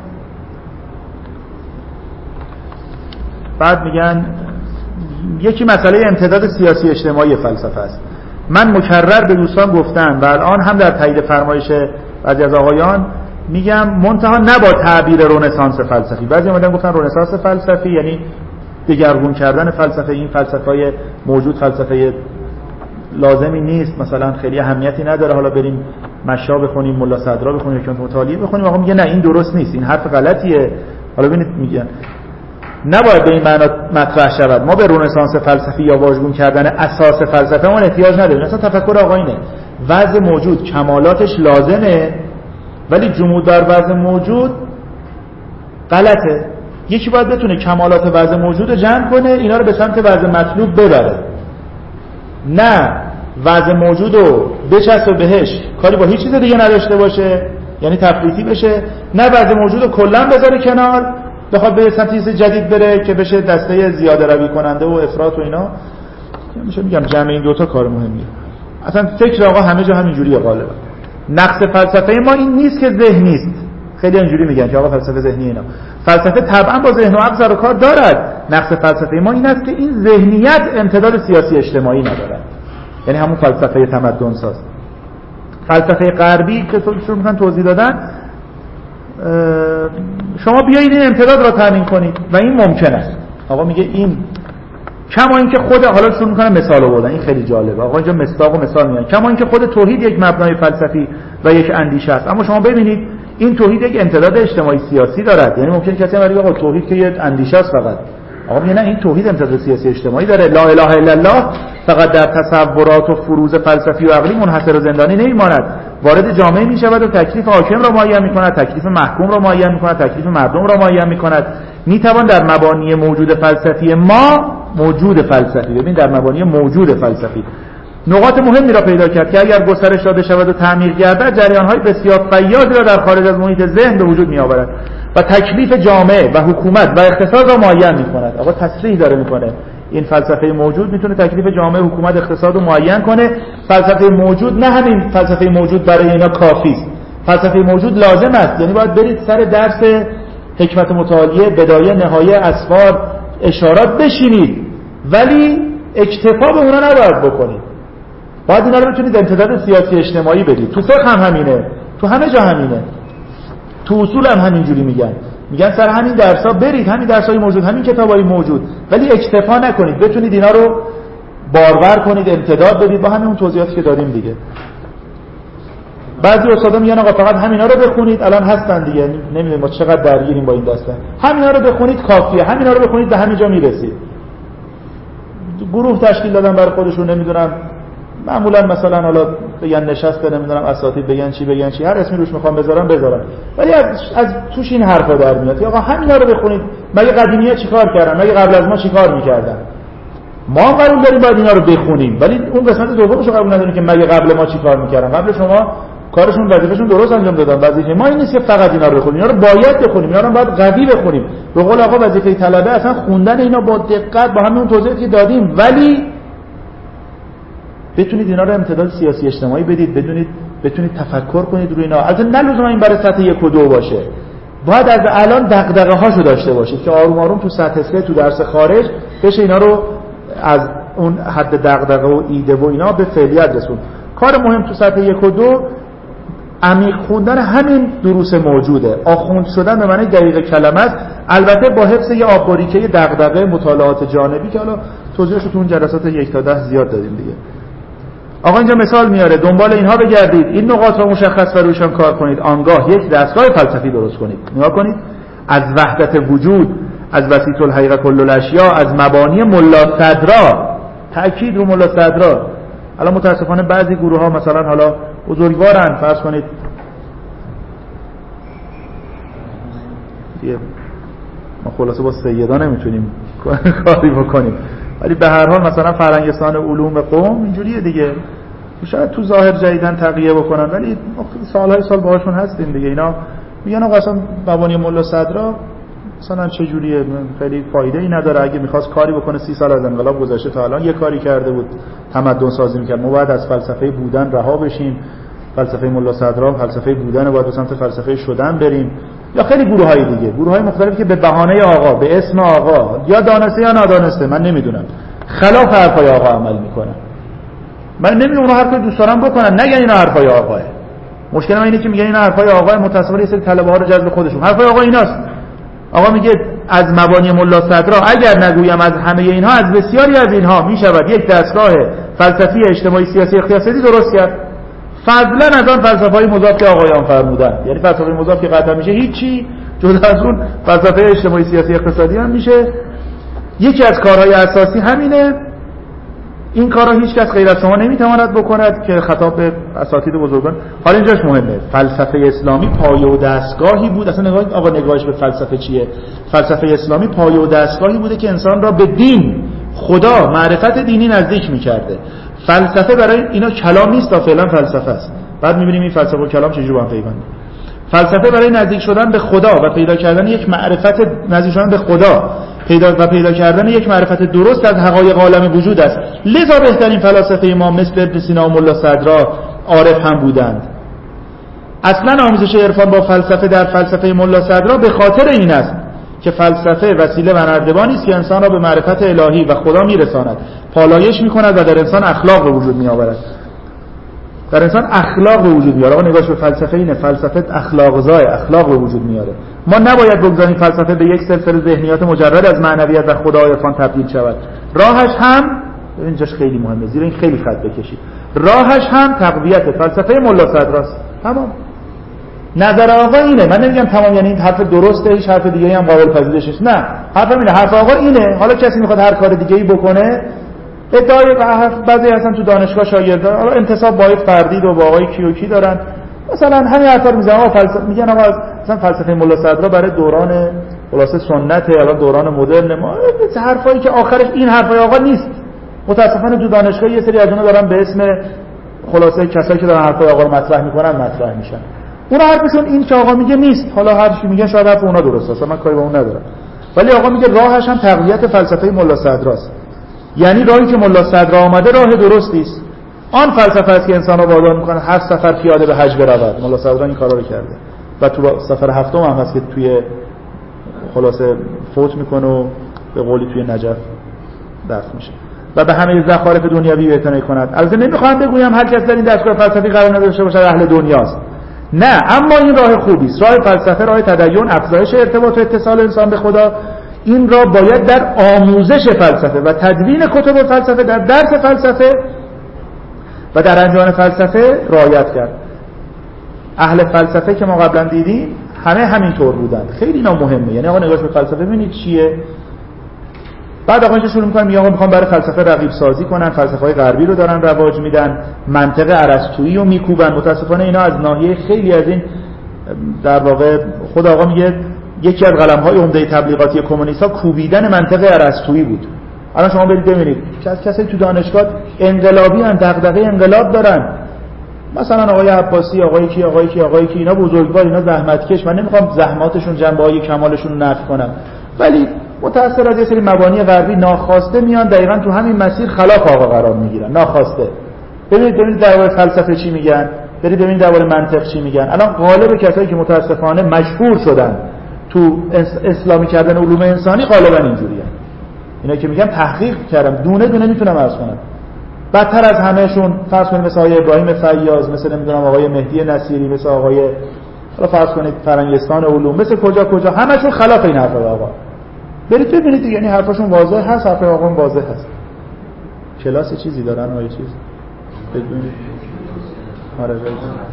بعد میگن یکی مسئله امتداد سیاسی اجتماعی فلسفه است. من مکرر به دوستان گفتم و الان هم در تایید فرمایش بعضی از آقایان میگم منتها نه با تعبیر رنسانس فلسفی. بعضی اومدن گفتن رنسانس فلسفی یعنی دگرگون کردن فلسفه. این فلسفه‌های موجود فلسفه لازمی نیست، مثلا خیلی اهمیتی نداره، حالا بریم مشا بخونیم، ملا صدرا بخونیم، حکمت متعالیه بخونیم. آقا میگه نه این درست نیست، این حرف غلطیه. حالا ببینید میگن نباید به این معنا مطرح شود. ما به رنسانس فلسفی یا واژگون کردن اساس فلسفه ما احتیاج نداریم. مثلا تفکر آقا اینه وضع موجود کمالاتش لازمه ولی جمود بر وضع موجود غلطه. یکی باید بتونه کمالات وضع موجود رو جمع کنه، اینا رو به سمت وضع مطلوب ببره، نه وضع موجود رو بچسبه بهش کاری با هیچ چیز دیگه نداشته باشه، یعنی تفریطی بشه، نه وضع موجود رو کلا بذاره کنار بخواد به سمت چیز جدید بره که بشه دسته زیاده روی کننده و افراط و اینا. میشه میگم جمع این دوتا کار مهمیه. اصلا فکر آقا همه جا همینجوریه غالبا. نقص فلسفه ما این نیست که ذهن نیست. خیلی اینجوری میگن که آقا فلسفه ذهنی اینا. فلسفه طبعا با ذهن و عقل سر و کار دارد. نقص فلسفه ما این است که این ذهنیت امتداد سیاسی اجتماعی ندارد. یعنی همون فلسفه تمدن ساز. فلسفه غربی که شروع میکنن توضیح دادن، شما بیایید این امتداد را تامین کنید و این ممکن است. آقا میگه این کما اینکه خود، حالا شروع میکنه مثال آوردن، این خیلی جالبه. آقا اینجا مصداق و مثال میگن. کما اینکه خود توحید یک مبنای فلسفی و یک اندیشه است، اما شما ببینید این توحید یک امتداد اجتماعی سیاسی دارد. یعنی ممکنه کسی بگه آقا توحید که یک اندیشه است فقط. آقا میگه نه، این توحید امتداد سیاسی اجتماعی داره. لا اله الا الله فقط در تصورات و فروض فلسفی و عقلی منحصر و زندانی نمیماند، وارد جامعه میشود و تکلیف حاکم را معین میکند، تکلیف محکوم را معین میکند، تکلیف مردم را معین میکند. میتوان در مبانی موجود فلسفی ما موجود فلسفی ببین در مبانی موجود فلسفی نقاط مهمی را پیدا کرد که اگر گسترش داده شود و تعمیر گردد جریان‌های بسیار فیاضی را در خارج از محیط ذهن به وجود می‌آورد و تکلیف جامعه و حکومت و اقتصاد را معین می‌کند. آقا تصریح داره می‌کنه این فلسفه موجود میتونه تکلیف جامعه، حکومت، اقتصاد رو معین کنه. فلسفه موجود نه همین فلسفه موجود برای اینا کافی است. فلسفه موجود لازم است، یعنی باید برید سر درس حکمت متعالیه، بدایه، نهایه، اسفار، اشارات بشینید، ولی اکتفا به اونا نباید بکنید. باید اینا رو بتونید امتداد سیاسی اجتماعی بدید. تو فقه هم همینه، تو همه جا همینه، تو اصول هم همینجوری میگن. میگن سر همین درس‌ها برید، همین درس‌های موجود، همین کتابای موجود، ولی اکتفا نکنید، بتونید اینا رو بارور کنید، امتداد بدید با همین اون توضیحاتی که دادیم دیگه. بعضی استادا میگن آقا فقط همینا رو بخونید، الان هستن دیگه، نمیدونم ما چقدر درگیریم با این داستان. همینا رو بخونید کافیه، همینا رو بخونید به همین جا میرسید. گروه تشکیل دادن برای خودشون، نمیدونم معمولا مثلا حالا بگن نشسته، نمیدونم اساتید بگن چی بگن چی، هر اسمی روش میخوام بذارم بذارم، ولی از, از توش این حرفا در میاد. آقا همینا رو بخونید. مگه قدیمی‌ها چیکار کردن؟ مگه قبل از ما چیکار میکردن؟ ما قبول داریم باید اینا رو بخونیم، ولی اون قسمت دومش رو قبول نداریم که مگه قبل ما چیکار میکردن. قبل شما کارشون وظیفه‌شون درست انجام دادن. وظیفه ما این نیست که فقط اینا رو بخونیم، اینا رو باید بخونیم، اینا رو باید قوی بخونیم. به قول آقا وظیفه طلبه اصلا خوندن اینا با دقت با همین توضیحاتی که دادیم، ولی بتونید اینا رو امتداد سیاسی اجتماعی بدید، بدونید بتونید تفکر کنید روی اینا. البته نه لزوما این برای سطح یک و دو باشه، باید از الان دغدغه هاشو داشته باشید که آروم آروم تو سطح سه تو درس خارج بشه اینا رو از اون حد دغدغه و ایده و اینا به فعلیت رسون. کار مهم تو سطح یک و دو عمیق خوندن همین دروس موجوده. آخوند شدن به معنی دقیق کلمه است، البته با حفظ یه آب‌باریکه دغدغه مطالعات جانبی که حالا توضیحش تو اون جلسات یک تا ده زیاد دادیم دیگه. آقا اینجا مثال میاره، دنبال اینها بگردید، این نقاط را مشخص و روشان کار کنید، آنگاه یک دستگاه فلسفی درست کنید. نگاه کنید، از وحدت وجود، از وسیط الحقیقه کل الاشیاء، از مبانی ملا صدرا، تأکید رو ملا صدرا. الان متاسفانه بعضی گروه ها مثلا حالا بزرگوارن، فرض کنید ما خلاصه با سیدا نمیتونیم کاری بکنیم، ولی به هر حال مثلا فرهنگستان علوم قم اینجوریه دیگه، شاید تو ظاهر جدیدن تقیه بکنن ولی سالهای سال باهاشون هستیم دیگه. اینا میگن آقا اصلا مبانی ملا صدرا مثلا چه جوریه، خیلی فایده ای نداره. اگه میخواست کاری بکنه سی سال از انقلاب گذشته تا الان یه کاری کرده بود، تمدن سازی میکرد. ما باید از فلسفه بودن رها بشیم، فلسفه ملا صدرا فلسفه بودن، باید به سمت فلسفه شدن بریم. یا خیلی گروهای دیگه، گروهای مختلفی که به بهانه آقا، به اسم آقا، یا دانسته یا نادانسته، من نمیدونم، خلاف حرفای آقا عمل میکنن. من نمیدونم اونها حرفای دوست دارن بکنن، نگن اینا حرفای آقاه. مشکل من اینه که میگن اینا حرفای آقاه، متأسفانه یه سری طلبه ها رو جذب خودشون. حرفای آقا ایناست. آقا میگه از مبانی ملا صدرا اگر نگویم از همه اینها، از بسیاری از اینها میشود یک دستگاه فلسفی اجتماعی سیاسی اقتصادی درست کرد. فضلا از آن فلسفه‌های مضاف که آقایان فرمودن، یعنی فلسفه مضاف که قطعا میشه هیچی جز از اون فلسفه اجتماعی سیاسی اقتصادی هم میشه. یکی از کارهای اساسی همینه. این کارا هیچ کس غیر از شما نمیتواند بکند، که خطاب به اساتید بزرگان. حالا اینجاش مهمه، فلسفه اسلامی پایه و دستگاهی بود. اصلا نگاه آقا نگاهش به فلسفه چیه؟ فلسفه اسلامی پایه و دستگاهی بوده که انسان را به دین، خدا، معرفت دینی نزدیک میکرده. فلسفه برای اینا کلام نیست، تا فعلا فلسفه است. بعد میبینیم این فلسفه و کلام چجوری با هم پیوندن. فلسفه برای نزدیک شدن به خدا و پیدا کردن یک معرفت، نزدیک شدن به خدا پیدا و پیدا کردن یک معرفت درست از حقایق عالم وجود است. لذا بهترین فلاسفه ما مثل ابن سینا و ملا صدرا عارف هم بودند. اصلا آموزش عرفان با فلسفه در فلسفه ملا صدرا به خاطر این است که فلسفه وسیله و نردبانی است که انسان را به معرفت الهی و خدا میرساند، پالایش میکند و در انسان اخلاق به وجود میآورد. در انسان اخلاق به وجود میاره. آقا نگاهش به فلسفه اینه، فلسفه اخلاق زای، اخلاق به وجود میاره. ما نباید بگذاریم فلسفه به یک سلسله ذهنیات مجرد از معنویت و خدا و عرفان تبدیل شود. راهش هم اینجاش خیلی مهمه، زیرا این خیلی خط بکشید، راهش هم تقویت فلسفه ملا صدراست. تمام. نظر آقا اینه. من نمیگم تمام یعنی این حرف درسته، هیچ حرف دیگه‌ای هم قابل پذیرش نیست. نه، حرفم اینه، حرف آقا اینه. حالا کسی میخواد هر کار دیگه‌ای بکنه، ادعای بعضی اصلا تو دانشگاه شاگردان حالا انتصاب با فردید و با آقای کیوکی دارن، مثلا همین حرفا رو میزنن. آقا فلسفه میگن آقا مثلا فلسفه ملا صدرا برای دوران خلاصه سنته، الان دوران مدرن ما، حرفایی که آخرش این حرفای آقا نیست. متاسفانه تو دانشگاه یه سری از اونها دارن به اسم خلاصه کسایی که دارن حرفای آقا رو مطرح میکنن مطرح میشن. اون حرفشون این که آقا میگه نیست. حالا هر چی میگه شاید حرف اونها درسته، اصلا من کاری با اون ندارم، ولی آقا میگه راهش هم تقویت فلسفه ملا صدراست. یعنی راهی که ملا صدرا آمده راه درستی است. آن فلسفه است که انسان را وادار میکنه هر سفر پیاده به حج برود. ملا صدرا این کارا رو کرده و تو سفر هفتم هم هست که توی خلاصه فوت میکنه و به قولی توی نجف دفن میشه و به همه زخارف دنیوی اعتنا کند. البته نمیخوام بگویم هر کس در این دستگاه فلسفی قرار نداشته باشه اهل دنیاست، نه، اما این راه خوبی است. راه فلسفه راه تدین، افزایش ارتباط و اتصال انسان به خدا. این را باید در آموزش فلسفه و تدوین کتب فلسفه، در درس فلسفه و در انجام فلسفه رعایت کرد. اهل فلسفه که ما قبلا دیدیم همه همینطور بودن. خیلی اینا مهمه. یعنی آقا نگاهش به فلسفه ببینید چیه. بعد آقا اینجا شروع می‌کنن میگن آقا می‌خوام برای فلسفه رقیب سازی کنن، فلسفه‌های غربی رو دارن رواج میدن، منطق ارسطویی رو میکوبن. متأسفانه اینا از ناحیه خیلی از این در واقع خود آقا میگه یکی از قلم‌های عمده تبلیغاتی کمونیست‌ها کوبیدن منطق ارسطویی بود. الان شما برید ببینید از کسایی تو دانشگاه انقلابی ان، دغدغه انقلاب دارن، مثلا آقای عباسی، آقای کی آقای کی آقای کی اینا بزرگوار، اینا زحمتکش. من نمیخوام زحماتشون جنبه‌های کمالشون رو نفی کنم، ولی متأثر از یه سری مبانی غربی ناخواسته میان دقیقاً تو همین مسیر خلاف آقا قرار میگیرن، ناخواسته. ببینید ببینید درباره فلسفه چی میگن، برید ببینید درباره منطق چی میگن. الان غالب کسایی که متأسفانه مشهور شدن تو اسلامی کردن علوم انسانی غالبا اینجوریه. اینا که میگم تحقیق کردم، دونه دونه میتونم عرض کنم. بدتر از همهشون فرض کنید مثل آقای ابراهیم فیاض، مثل نمیدونم آقای مهدی نصیری، مثل آقای حالا فرض کنید فرنگستان علوم، مثل کجا کجا همشون خلاف این حرفای آقا. برید ببینید دیگه، یعنی حرفاشون واضح هست، حرفای آقا واضح هست. کلاس چیزی دارن آقای چیز ببینید. آره برید.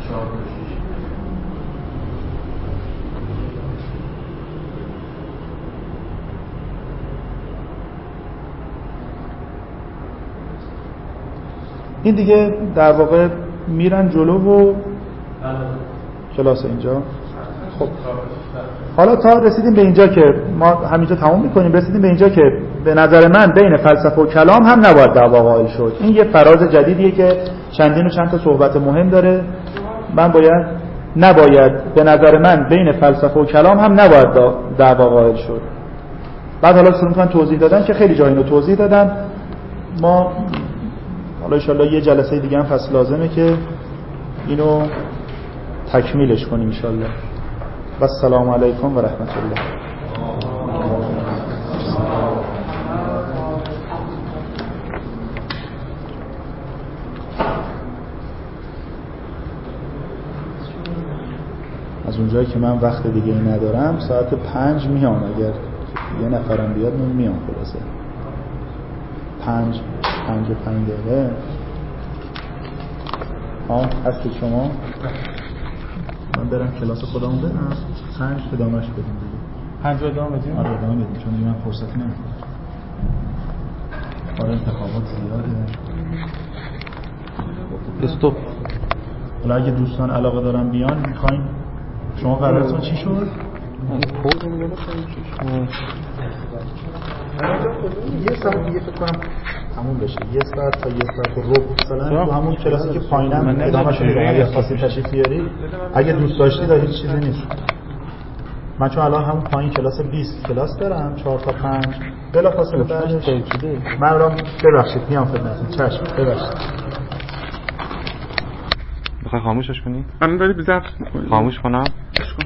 این دیگه در واقع میرن جلو و کلاس اینجا. خب حالا تا رسیدیم به اینجا که ما همینجا تموم میکنیم، رسیدیم به اینجا که به نظر من بین فلسفه و کلام هم نباید دعوا قائل شد. این یه فراز جدیدیه که چندین و چند تا صحبت مهم داره. من باید نباید به نظر من بین فلسفه و کلام هم نباید دعوا قائل شد. بعد حالا شروع میکنن توضیح دادن که خیلی جا اینو توضیح دادن. ما حالا انشالله یه جلسه دیگه هم پس لازمه که اینو تکمیلش کنیم انشالله. و السلام علیکم و رحمت الله. از اونجایی که من وقت دیگه ای ندارم ساعت پنج میام، اگر یه نفرم بیاد من میام خلاصه پنج پنج و پنج دقیقه. ها هستی شما؟ من برم کلاس خودمون بدم پنج ادامهش بدیم دیگه. پنج ادامه بدیم؟ آره ادامه بدیم چون دیگه من فرصتی نمیدونم. آره انتخابات زیاده. استوب. حالا اگه دوستان علاقه دارن بیان میخواین شما قرارتون چی شد؟ من کد رو میگم یه ساعت دیگه فکر کنم تموم بشه. یه ساعت تا یه ساعت و ربع مثلا تو همون کلاسی که پایینم ادامهش میدم. اگه خواستید تشریف بیارید، اگه دوست داشتید هیچ چیزی نیست. من چون الان همون پایین کلاس بیست کلاس دارم چهار تا پنج بلافاصله بعدش من الان ببخشید میام خدمتتون. چشم ببخشید. بخوای خاموشش کنی؟ الان داری ضبط می‌کنی. خاموش کنم؟